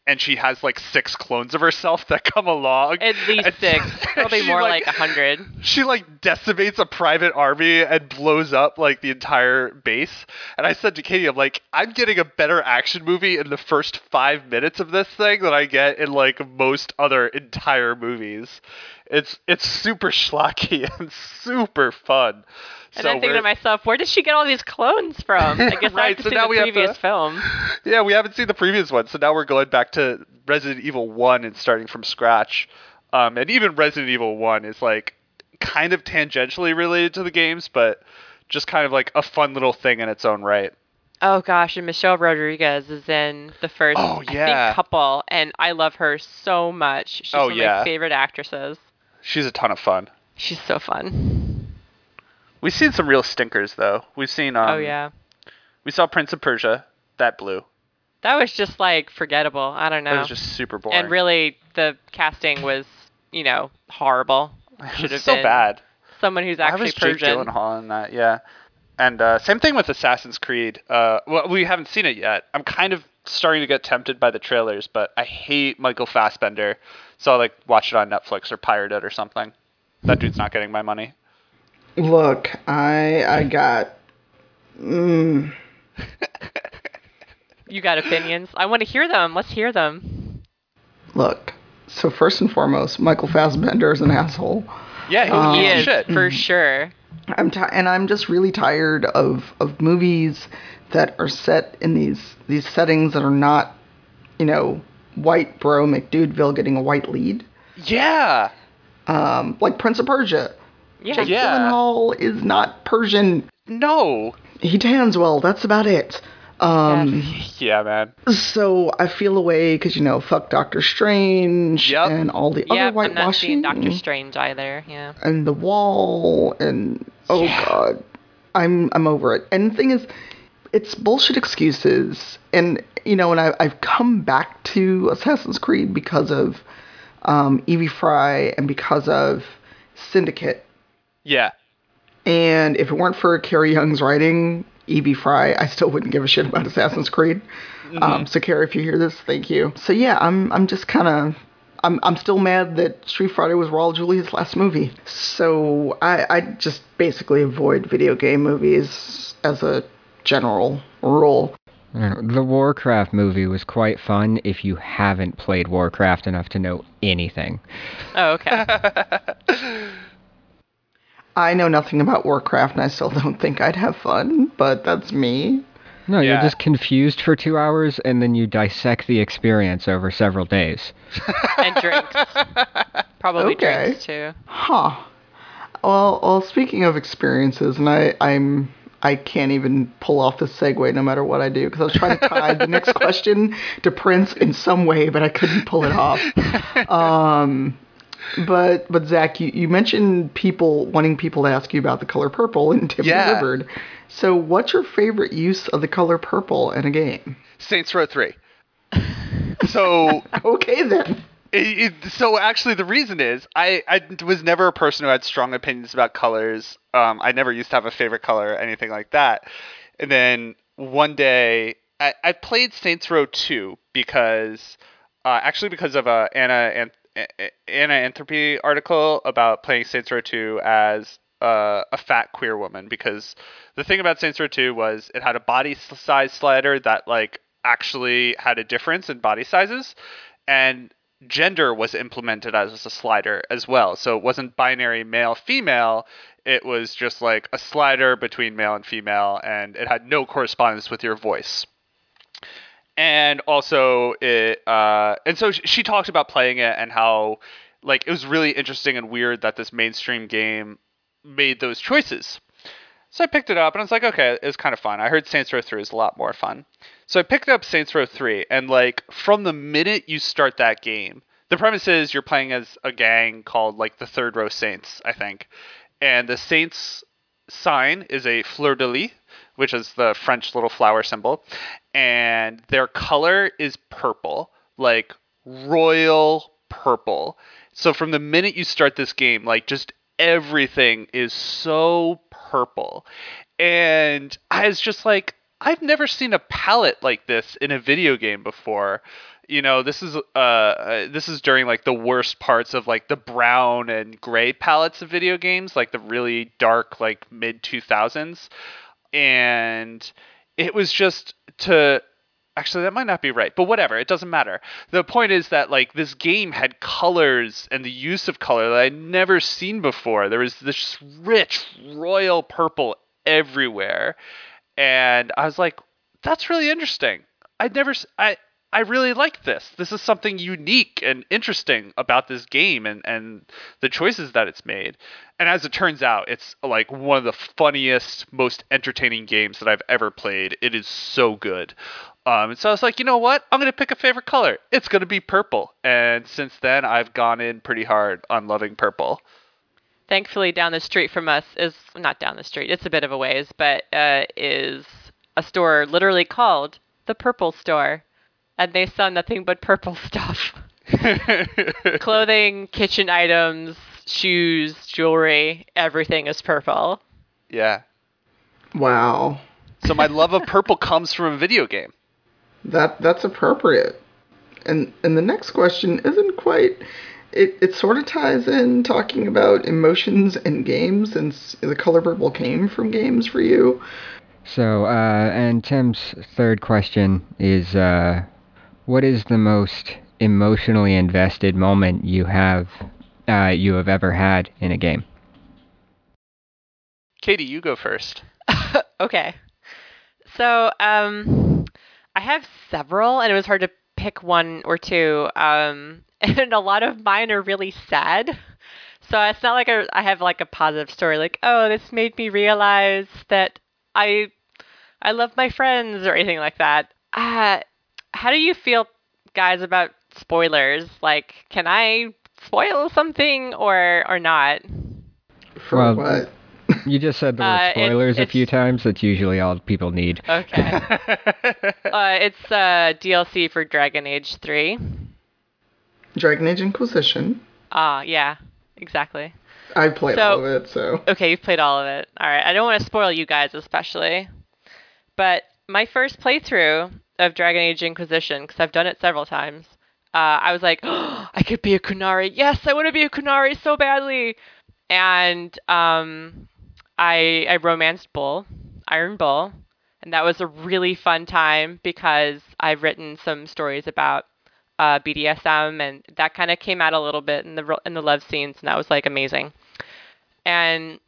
and she has like six clones of herself that come along. At least and, six, probably more like a hundred. She like decimates a private army and blows up like the entire base. And I said to Katie, I'm like, I'm getting a better action movie in the first five minutes of this thing than I get in like most other entire movies. It's it's super schlocky and super fun. And so I'm thinking to myself, where did she get all these clones from? I guess right, I have to so see now the we have previous to, film. Yeah, we haven't seen the previous one, so now we're going back to Resident Evil one and starting from scratch. Um, and even Resident Evil one is like kind of tangentially related to the games, but just kind of like a fun little thing in its own right. Oh gosh, and Michelle Rodriguez is in the first oh, yeah. I think, couple, and I love her so much. She's oh, one of yeah. my favorite actresses. She's a ton of fun. She's so fun. We've seen some real stinkers, though. We've seen... Um, oh, yeah. We saw Prince of Persia. That blew. That was just, like, forgettable. I don't know. That was just super boring. And really, the casting was, you know, horrible. Should have so been bad. someone who's actually Why was Persian. Jake Gyllenhaal in that? Yeah. And uh, same thing with Assassin's Creed. Uh, well, we haven't seen it yet. I'm kind of starting to get tempted by the trailers, but I hate Michael Fassbender, so I like watch it on Netflix or pirate it or something. That dude's not getting my money. Look, I I got. Mm, You got opinions? I want to hear them. Let's hear them. look. So first and foremost, Michael Fassbender is an asshole. Yeah, he, Um, he He is is, shit. for sure. I'm ti- and I'm just really tired of, of movies that are set in these these settings that are not, you know, white bro McDudeville getting a white lead. Yeah. Um, like Prince of Persia. Yeah. Jake Yeah. Gyllenhaal is not Persian. No. He tans well. That's about it. Um, Yes. Yeah, man. So I feel away because, you know, fuck Doctor Strange Yep. and all the Yep, other I'm not whitewashing. seeing Doctor Strange either. Yeah. And The Wall and oh Yeah. god, I'm I'm over it. And the thing is, it's bullshit excuses. And you know, and I I've come back to Assassin's Creed because of um, Evie Fry and because of Syndicate. Yeah. And if it weren't for Carrie Young's writing, Evie Fry, I still wouldn't give a shit about Assassin's Creed. Mm-hmm. Um, so Carrie, if you hear this, thank you. So yeah, I'm I'm just kind of. I'm I'm still mad that Street Fighter was Raul Julia's last movie. So I, I just basically avoid video game movies as a general rule. I don't know, the Warcraft movie was quite fun if you haven't played Warcraft enough to know anything. Oh, okay. I know nothing about Warcraft and I still don't think I'd have fun, but that's me. No, Yeah. you're just confused for two hours and then you dissect the experience over several days. And drinks. Probably Okay. drinks too. Huh. Well, well, speaking of experiences, and I, I'm, I can't even pull off this segue no matter what I do, because I was trying to tie the next question to Prince in some way, but I couldn't pull it off. Um, but, but Zach, you, you mentioned people wanting people to ask you about the color purple in Tip Yeah. Delivered. So what's your favorite use of the color purple in a game? Saints Row three. So... Okay, then. It, it, so actually, the reason is I, I was never a person who had strong opinions about colors. Um, I never used to have a favorite color or anything like that. And then one day, I, I played Saints Row two because, uh, actually because of a Anna An- Anna Entropy article about playing Saints Row two as uh, a fat queer woman. Because the thing about Saints Row two was it had a body size slider that like actually had a difference in body sizes, and gender was implemented as a slider as well. So it wasn't binary male female, it was just like a slider between male and female, and it had no correspondence with your voice. And also it uh and so sh- she talked about playing it and how like it was really interesting and weird that this mainstream game made those choices. So I picked it up and I was like, okay, it's kind of fun. I heard Saints Row three is a lot more fun. So I picked up Saints Row three, and like from the minute you start that game, the premise is you're playing as a gang called like the Third Row Saints, I think. And the Saints sign is a fleur de lis, which is the French little flower symbol. And their color is purple, like royal purple. So from the minute you start this game, like just everything is so purple. And I was just like, I've never seen a palette like this in a video game before. you know, this is uh this is during like the worst parts of like the brown and gray palettes of video games, like the really dark like mid two thousands. And it was just to actually that might not be right, but whatever, it doesn't matter. The point is that like this game had colors and the use of color that I'd never seen before. There was this rich royal purple everywhere, and I was like, that's really interesting. I'd never I I really like this. This is something unique and interesting about this game and, and the choices that it's made. And as it turns out, it's like one of the funniest, most entertaining games that I've ever played. It is so good. Um, and so I was like, you know what? I'm going to pick a favorite color. It's going to be purple. And since then, I've gone in pretty hard on loving purple. Thankfully, down the street from us is, not down the street, it's a bit of a ways, but uh, is a store literally called the Purple Store. And they sell nothing but purple stuff. Clothing, kitchen items, shoes, jewelry, everything is purple. Yeah. Wow. So my love of purple comes from a video game. That that's appropriate. And and the next question isn't quite. It it sort of ties in talking about emotions and games, and the color purple came from games for you. So, uh, and Tim's third question is, uh, what is the most emotionally invested moment you have, uh, you have ever had in a game? Katie, you go first. Okay. So, um, I have several, and it was hard to pick one or two. Um, and a lot of mine are really sad. So it's not like a, I have like a positive story, like, oh, this made me realize that I, I love my friends or anything like that. Uh, how do you feel, guys, about spoilers? Like, can I spoil something or or not? For well, what? You just said the word Uh, spoilers it's, a few it's, times. That's usually all people need. Okay. uh, it's uh, D L C for Dragon Age three. Dragon Age Inquisition. Ah, uh, yeah, exactly. I played so, all of it, so. Okay, you've played all of it. All right, I don't want to spoil you guys especially. But my first playthrough of Dragon Age Inquisition, because I've done it several times, uh, I was like, oh, I could be a Kunari. Yes, I want to be a Kunari so badly. And um, I I romanced Bull, Iron Bull, and that was a really fun time because I've written some stories about uh, B D S M, and that kind of came out a little bit in the in the love scenes, and that was like amazing. And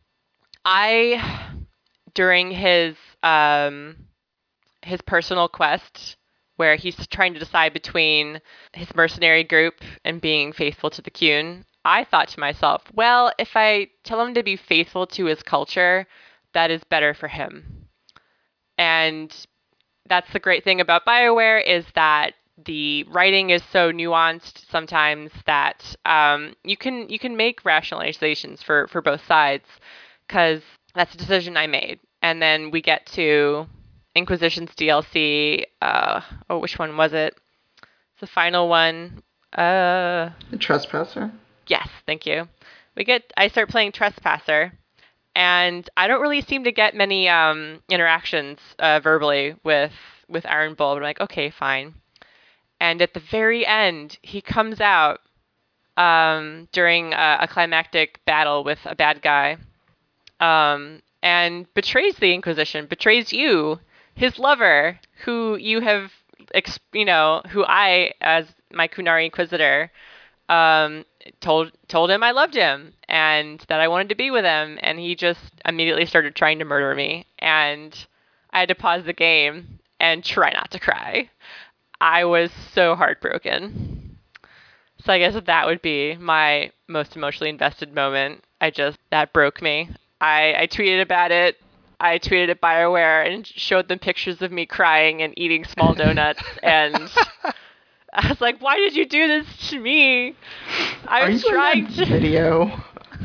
I, during his um, his personal quest, where he's trying to decide between his mercenary group and being faithful to the Qun, I thought to myself, well, if I tell him to be faithful to his culture, that is better for him. And that's the great thing about BioWare, is that the writing is so nuanced sometimes that um, you can you can make rationalizations for, for both sides, because that's a decision I made. And then we get to Inquisition's D L C. Uh, oh, which one was it? The final one. Uh, The Trespasser? Yes, thank you. We get. I start playing Trespasser, and I don't really seem to get many um, interactions uh, verbally with with Iron Bull. But I'm like, okay, fine. And at the very end, he comes out um, during a, a climactic battle with a bad guy, um, and betrays the Inquisition, betrays you, his lover, who you have, you know, who I, as my Kunari Inquisitor, um, told told him I loved him and that I wanted to be with him, and he just immediately started trying to murder me, and I had to pause the game and try not to cry. I was so heartbroken. So I guess that would be my most emotionally invested moment. I just, that broke me. I, I tweeted about it. I tweeted at BioWare and showed them pictures of me crying and eating small donuts, and I was like, why did you do this to me? I was trying to... video?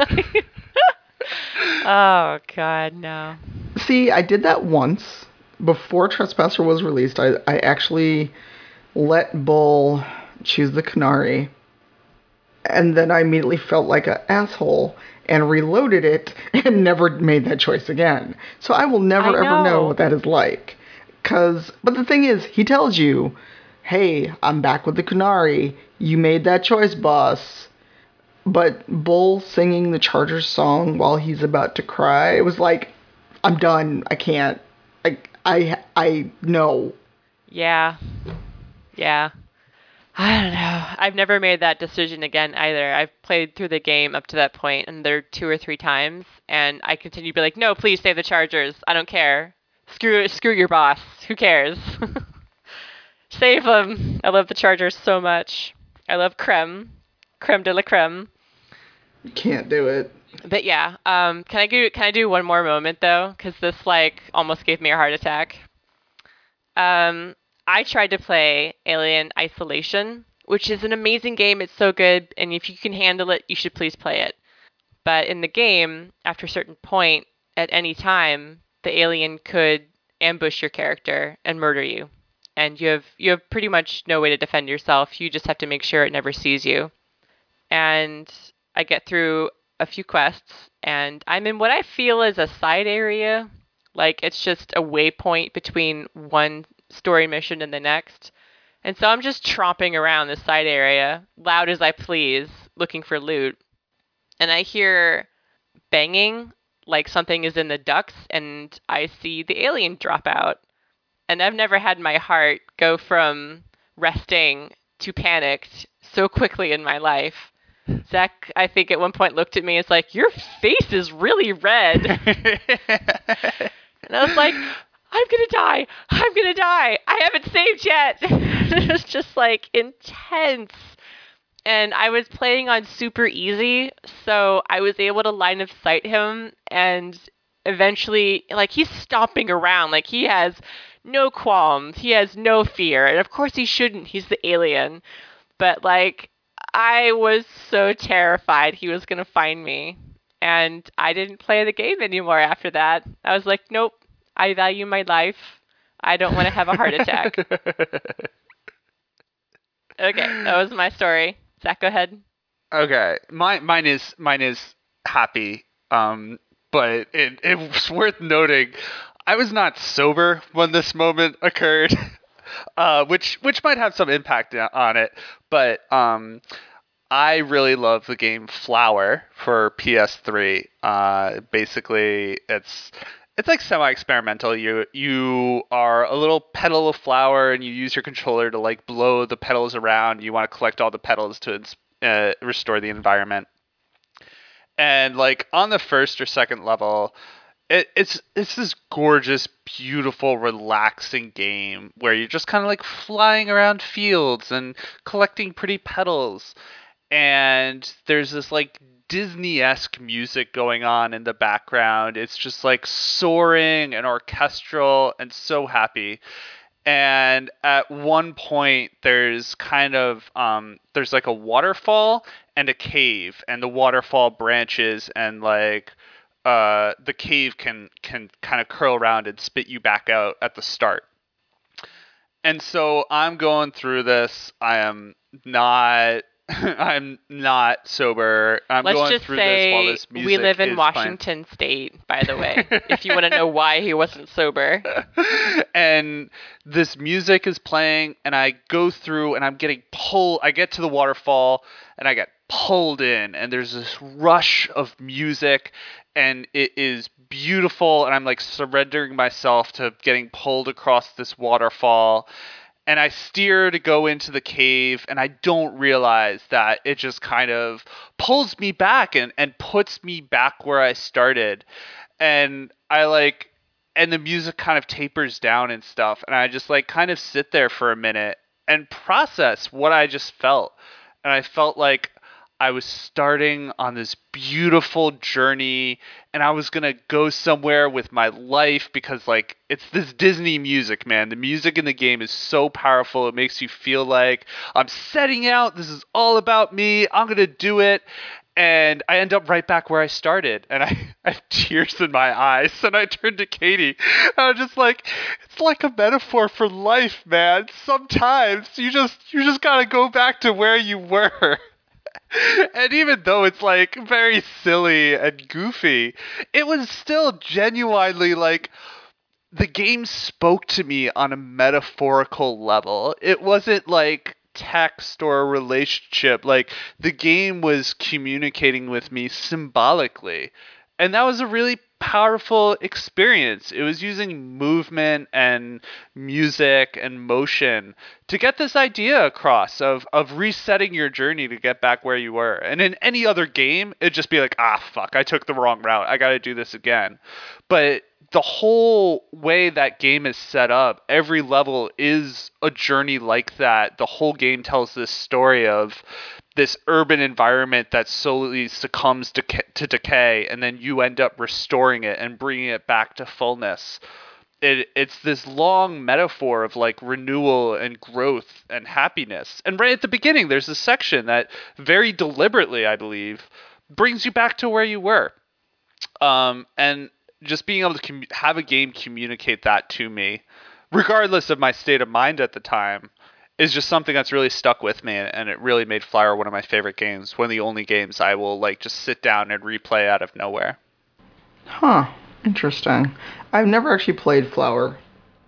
Oh, God, no. See, I did that once. Before Trespasser was released, I, I actually let Bull choose the Kunari, and then I immediately felt like an asshole and reloaded it and never made that choice again. So I will never, I know. ever know what that is like. Cause, but the thing is, he tells you, hey, I'm back with the Kunari. You made that choice, boss. But Bull singing the Chargers song while he's about to cry, it was like, I'm done. I can't. I, I, I, no. Yeah. Yeah. I don't know. I've never made that decision again either. I've played through the game up to that point, and there two or three times, and I continue to be like, no, please save the Chargers. I don't care. Screw screw your boss. Who cares? Save them. I love the Chargers so much. I love creme. Creme de la creme. You can't do it. But yeah, um, can I do can I do one more moment though? Because this like almost gave me a heart attack. Um, I tried to play Alien Isolation, which is an amazing game. It's so good, and if you can handle it, you should please play it. But in the game, after a certain point, at any time, the alien could ambush your character and murder you, and you have you have pretty much no way to defend yourself. You just have to make sure it never sees you. And I get through a few quests, and I'm in what I feel is a side area. Like, it's just a waypoint between one story mission and the next. And so I'm just tromping around this side area, loud as I please, looking for loot. And I hear banging, like something is in the ducts, and I see the alien drop out. And I've never had my heart go from resting to panicked so quickly in my life. Zach, I think at one point looked at me and was like, your face is really red. And I was like, I'm going to die. I'm going to die. I haven't saved yet. It was just like intense. And I was playing on super easy, so I was able to line of sight him, and eventually, like, he's stomping around. Like, he has no qualms. He has no fear. And of course he shouldn't. He's the alien. But, like, I was so terrified he was going to find me. And I didn't play the game anymore after that. I was like, nope, I value my life. I don't want to have a heart attack. Okay, that was my story. Zach, go ahead. Okay, mine mine is mine is happy. Um, but it it was worth noting, I was not sober when this moment occurred, uh, which which might have some impact on it. But um, I really love the game Flower for P S three. Uh, basically, it's it's like semi-experimental. You you are a little petal of flower, and you use your controller to like blow the petals around. You want to collect all the petals to uh, restore the environment. And like on the first or second level, it, it's it's this gorgeous, beautiful, relaxing game where you're just kind of like flying around fields and collecting pretty petals. And there's this like Disney-esque music going on in the background. It's just like soaring and orchestral and so happy. And at one point there's kind of um there's like a waterfall and a cave, and the waterfall branches, and like uh the cave can can kind of curl around and spit you back out at the start. And so I'm going through this. I am not I'm not sober. I'm Let's going just through say this while this music we live in is Washington State, by the way, if you want to know why he wasn't sober. And this music is playing, and I go through, and I'm getting pulled. I get to the waterfall, and I get pulled in, and there's this rush of music, and it is beautiful, and I'm like surrendering myself to getting pulled across this waterfall. And I steer to go into the cave, and I don't realize that it just kind of pulls me back and, and puts me back where I started. And I like, and the music kind of tapers down and stuff. And I just like kind of sit there for a minute and process what I just felt. And I felt like I was starting on this beautiful journey, and I was going to go somewhere with my life, because like it's this Disney music, man. The music in the game is so powerful. It makes you feel like I'm setting out. This is all about me. I'm going to do it. And I end up right back where I started, and I, I have tears in my eyes, and I turned to Katie, and I was just like, it's like a metaphor for life, man. Sometimes you just, you just got to go back to where you were. And even though it's like very silly and goofy, it was still genuinely like the game spoke to me on a metaphorical level. It wasn't like text or a relationship. Like, the game was communicating with me symbolically. And that was a really powerful experience. It was using movement and music and motion to get this idea across of, of resetting your journey to get back where you were. And in any other game, it'd just be like, ah, fuck, I took the wrong route. I got to do this again. But the whole way that game is set up, every level is a journey like that. The whole game tells this story of this urban environment that slowly succumbs to, to decay, and then you end up restoring it and bringing it back to fullness. It, it's this long metaphor of like renewal and growth and happiness. And right at the beginning, there's a section that very deliberately, I believe, brings you back to where you were. Um, and just being able to com- have a game communicate that to me, regardless of my state of mind at the time, is just something that's really stuck with me, and it really made Flower one of my favorite games. One of the only games I will like just sit down and replay out of nowhere. Huh. Interesting. I've never actually played Flower.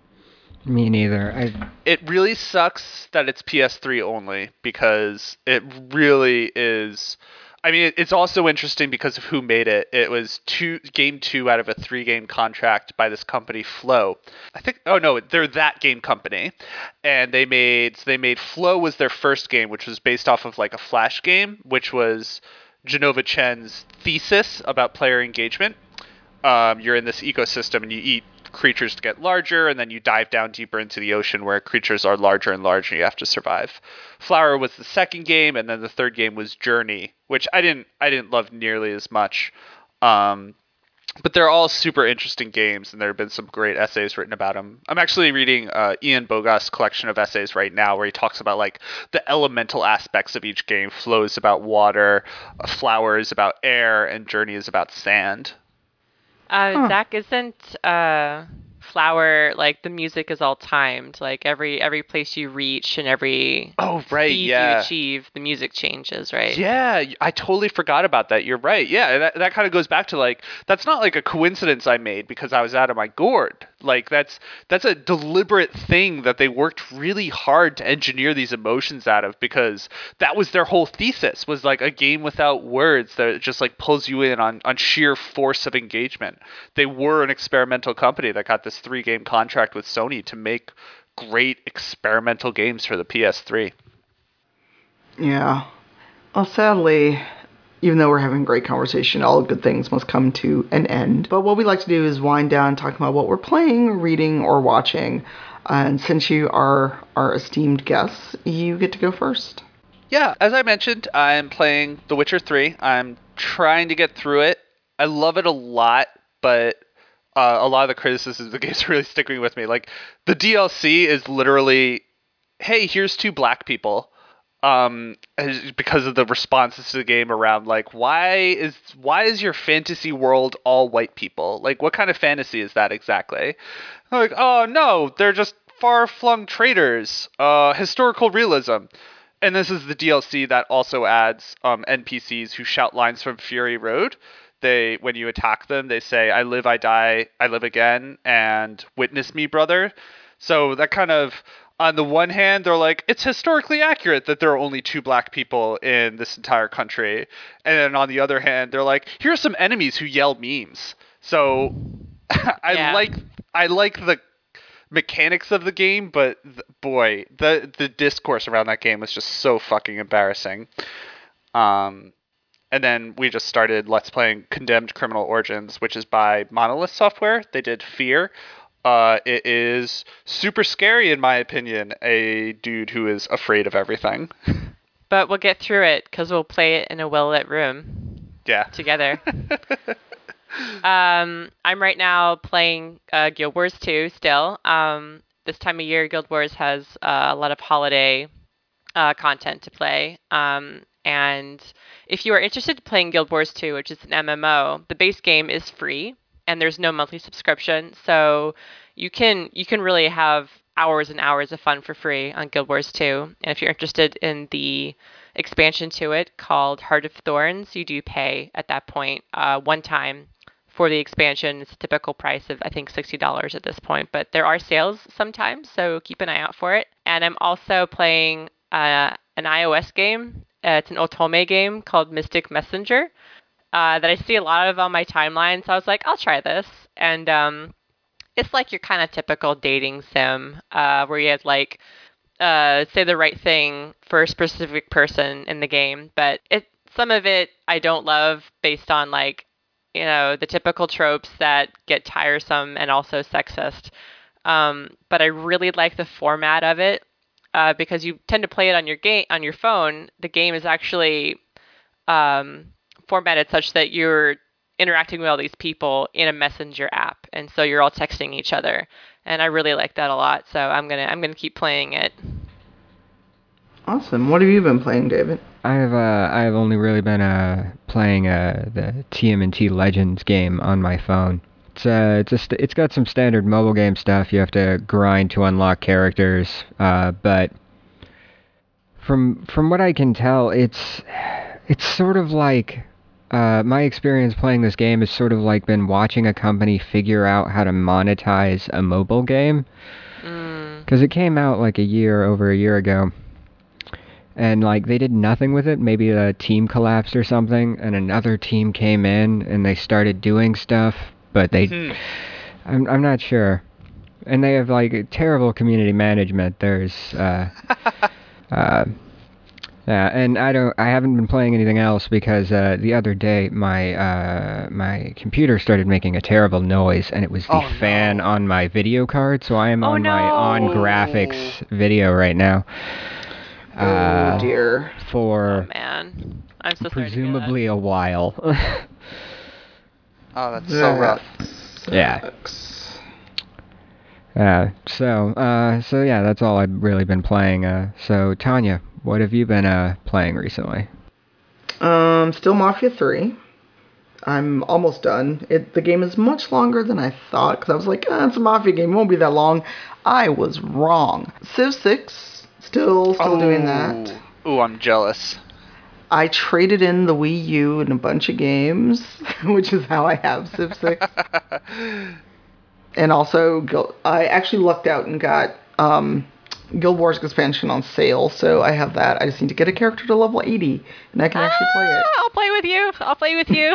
Me neither. I... It really sucks that it's P S three only, because it really is... I mean, it's also interesting because of who made it. It was two game two out of a three-game contract by this company, Flow. I think. Oh no, they're that game company, and they made so they made Flow was their first game, which was based off of like a Flash game, which was Genova Chen's thesis about player engagement. Um, you're in this ecosystem and you eat creatures to get larger, and then you dive down deeper into the ocean where creatures are larger and larger and you have to survive. Flower was the second game, and then the third game was Journey, which I didn't I didn't love nearly as much. Um, but they're all super interesting games, and there have been some great essays written about them. I'm actually reading uh, Ian Bogas' collection of essays right now, where he talks about like the elemental aspects of each game. Flow is about water, uh, Flower is about air, and Journey is about sand. Uh, Huh. Zach, isn't uh, Flower, like, the music is all timed? Like, every every place you reach and every Oh, right, speed yeah. you achieve, the music changes, right? Yeah, I totally forgot about that. You're right. Yeah, that that kind of goes back to like that's not like a coincidence I made because I was out of my gourd. Like that's that's a deliberate thing that they worked really hard to engineer these emotions out of, because that was their whole thesis, was like a game without words that just like pulls you in on on sheer force of engagement. They were an experimental company that got this three-game contract with Sony to make great experimental games for the P S three. Yeah. Well, sadly, even though we're having a great conversation, all good things must come to an end. But what we like to do is wind down talking about what we're playing, reading, or watching. And since you are our esteemed guests, you get to go first. Yeah, as I mentioned, I'm playing The Witcher three. I'm trying to get through it. I love it a lot, but uh, a lot of the criticisms of the game's really sticking with me. Like, the D L C is literally, hey, here's two black people. Um, because of the responses to the game around, like, why is why is your fantasy world all white people? Like, what kind of fantasy is that exactly? Like, oh no, they're just far-flung traitors. Uh, historical realism. And this is the D L C that also adds um, N P Cs who shout lines from Fury Road. They, when you attack them, they say, I live, I die, I live again, and witness me, brother. So that kind of, on the one hand, they're like, it's historically accurate that there are only two black people in this entire country. And then on the other hand, they're like, here are some enemies who yell memes. So I Yeah. like I like the mechanics of the game, but th- boy, the the discourse around that game was just so fucking embarrassing. Um, and then we just started Let's Playing Condemned Criminal Origins, which is by Monolith Software. They did Fear. Uh, it is super scary, in my opinion, a dude who is afraid of everything. But we'll get through it because we'll play it in a well-lit room Yeah. together. um, I'm right now playing uh, Guild Wars two still. Um, this time of year, Guild Wars has uh, a lot of holiday uh, content to play. Um, and if you are interested in playing Guild Wars two, which is an M M O, the base game is free and there's no monthly subscription. So you can you can really have hours and hours of fun for free on Guild Wars two. And if you're interested in the expansion to it called Heart of Thorns, you do pay at that point uh, one time for the expansion. It's a typical price of, I think, sixty dollars at this point. But there are sales sometimes, so keep an eye out for it. And I'm also playing uh, an iOS game. Uh, it's an Otome game called Mystic Messenger uh, that I see a lot of on my timeline. So I was like, I'll try this. And um, it's like your kind of typical dating sim uh, where you have like uh, say the right thing for a specific person in the game. But it some of it I don't love based on like, you know, the typical tropes that get tiresome and also sexist. Um, but I really like the format of it uh, because you tend to play it on your game on your phone. The game is actually um, formatted such that you're interacting with all these people in a messenger app, and so you're all texting each other. And I really like that a lot. So I'm gonna I'm gonna keep playing it. Awesome. What have you been playing, David? I've uh, I've only really been uh, playing uh, the T M N T Legends game on my phone. It's uh, it's a st- it's got some standard mobile game stuff. You have to grind to unlock characters, uh, but from from what I can tell, it's it's sort of like uh, my experience playing this game has sort of like been watching a company figure out how to monetize a mobile game, because mm. it came out like a year over a year ago. And, like, they did nothing with it. Maybe a team collapsed or something, and another team came in, and they started doing stuff, but they... Mm-hmm. I'm I'm not sure. And they have, like, terrible community management. There's, uh... uh yeah, and I don't... I haven't been playing anything else because, uh, the other day, my, uh... my computer started making a terrible noise, and it was the oh, fan no. on my video card, so I am oh, on no. my on-graphics video right now. Uh, oh dear. For oh, man. I'm so presumably a while. Oh, that's so rough. Yeah. Uh, so, uh, so yeah, that's all I've really been playing. Uh, so, Tanya, what have you been uh, playing recently? Um, still Mafia three. I'm almost done. It the game is much longer than I thought because I was like, oh, it's a Mafia game, it won't be that long. I was wrong. Civ six. Still, still oh. doing that. Ooh, I'm jealous. I traded in the Wii U in a bunch of games, which is how I have Civ six. And also, I actually lucked out and got um, Guild Wars expansion on sale, so I have that. I just need to get a character to level eighty, and I can ah, actually play it. I'll play with you. I'll play with you.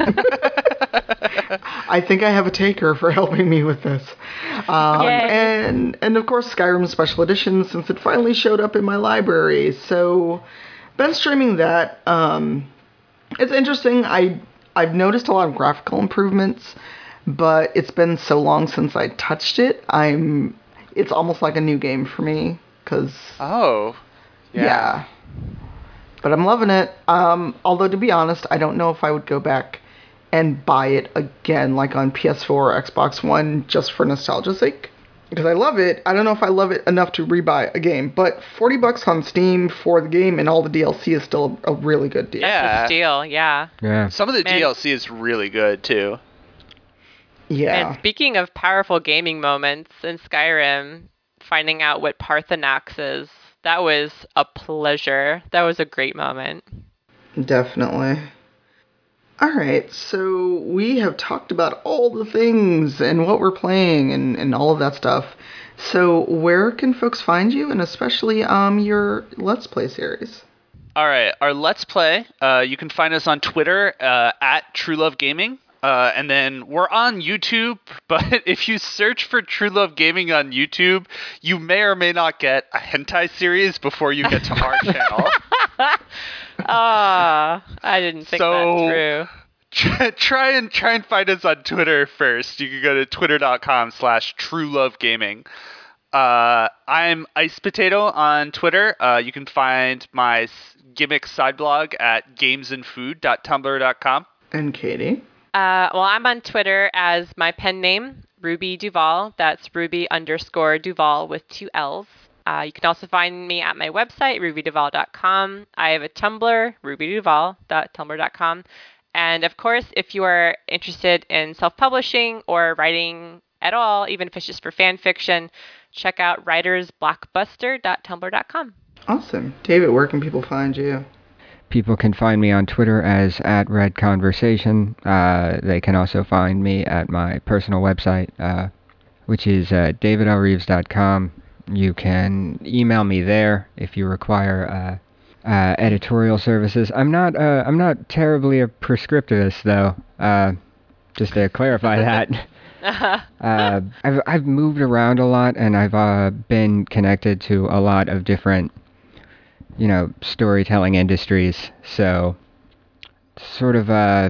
I think I have a taker for helping me with this. Um, and and of course Skyrim Special Edition, since it finally showed up in my library. So been streaming that. Um, it's interesting. I I've noticed a lot of graphical improvements, but it's been so long since I touched it. I'm it's almost like a new game for me because oh yeah. yeah. But I'm loving it. Um, although to be honest, I don't know if I would go back and buy it again, like on P S four or Xbox One, just for nostalgia's sake. Because I love it. I don't know if I love it enough to rebuy a game, but forty bucks on Steam for the game and all the D L C is still a really good deal. Yeah. It's a steal, yeah. Yeah. Some of the Man. D L C is really good, too. Yeah. And speaking of powerful gaming moments in Skyrim, finding out what Parthenax is, that was a pleasure. That was a great moment. Definitely. Alright, so we have talked about all the things and what we're playing and, and all of that stuff. So where can folks find you, and especially um your Let's Play series? Alright, our Let's Play, uh, you can find us on Twitter uh, at True Love Gaming. Uh, and then we're on YouTube, but if you search for True Love Gaming on YouTube, you may or may not get a hentai series before you get to our channel. Ah, uh, I didn't think so, that through. Try, try and try and find us on Twitter first. You can go to twitter.com slash True Love Gaming. Uh, I'm Ice Potato on Twitter. Uh, you can find my gimmick side blog at gamesandfood dot tumblr dot com. And Katie? Uh, well, I'm on Twitter as my pen name, Ruby Duval. That's Ruby underscore Duval with two L's. Uh, you can also find me at my website, ruby duval dot com. I have a Tumblr, ruby duval dot tumblr dot com. And of course, if you are interested in self-publishing or writing at all, even if it's just for fan fiction, check out writers blockbuster dot tumblr dot com. Awesome. David, where can people find you? people can find me on Twitter as at Red Conversation. Uh, they can also find me at my personal website, uh, which is uh, david l reeves dot com. You can email me there if you require uh, uh, editorial services. I'm not uh, I'm not terribly a prescriptivist, though. Uh, just to clarify that. uh, I've I've moved around a lot, and I've uh, been connected to a lot of different, you know, storytelling industries. So, sort of uh,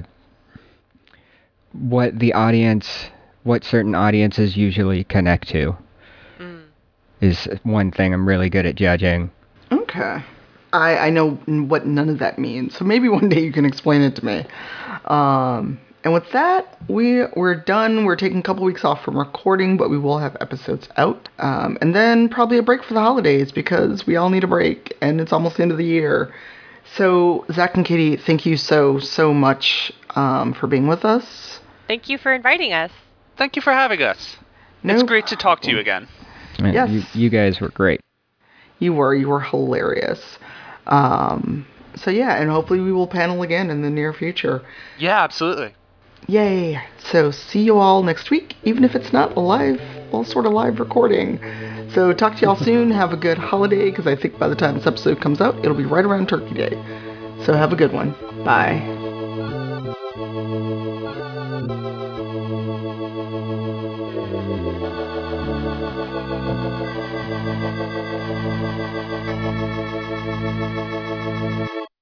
what the audience, what certain audiences usually connect to, mm. is one thing I'm really good at judging. Okay. I, I know what none of that means, so maybe one day you can explain it to me. Um, and with that, we, we're done. We're taking a couple weeks off from recording, but we will have episodes out. Um, and then probably a break for the holidays, because we all need a break, and it's almost the end of the year. So, Zach and Katie, thank you so, so much um, for being with us. Thank you for inviting us. Thank you for having us. No it's great to talk to you again. Man, yes. You, you guys were great. You were. You were hilarious. Um, so, yeah, and hopefully we will panel again in the near future. Yeah, absolutely. Yay. So, see you all next week, even if it's not a live, well, sort of live recording. So, talk to y'all soon. Have a good holiday, because I think by the time this episode comes out, it'll be right around Turkey Day. So, have a good one. Bye.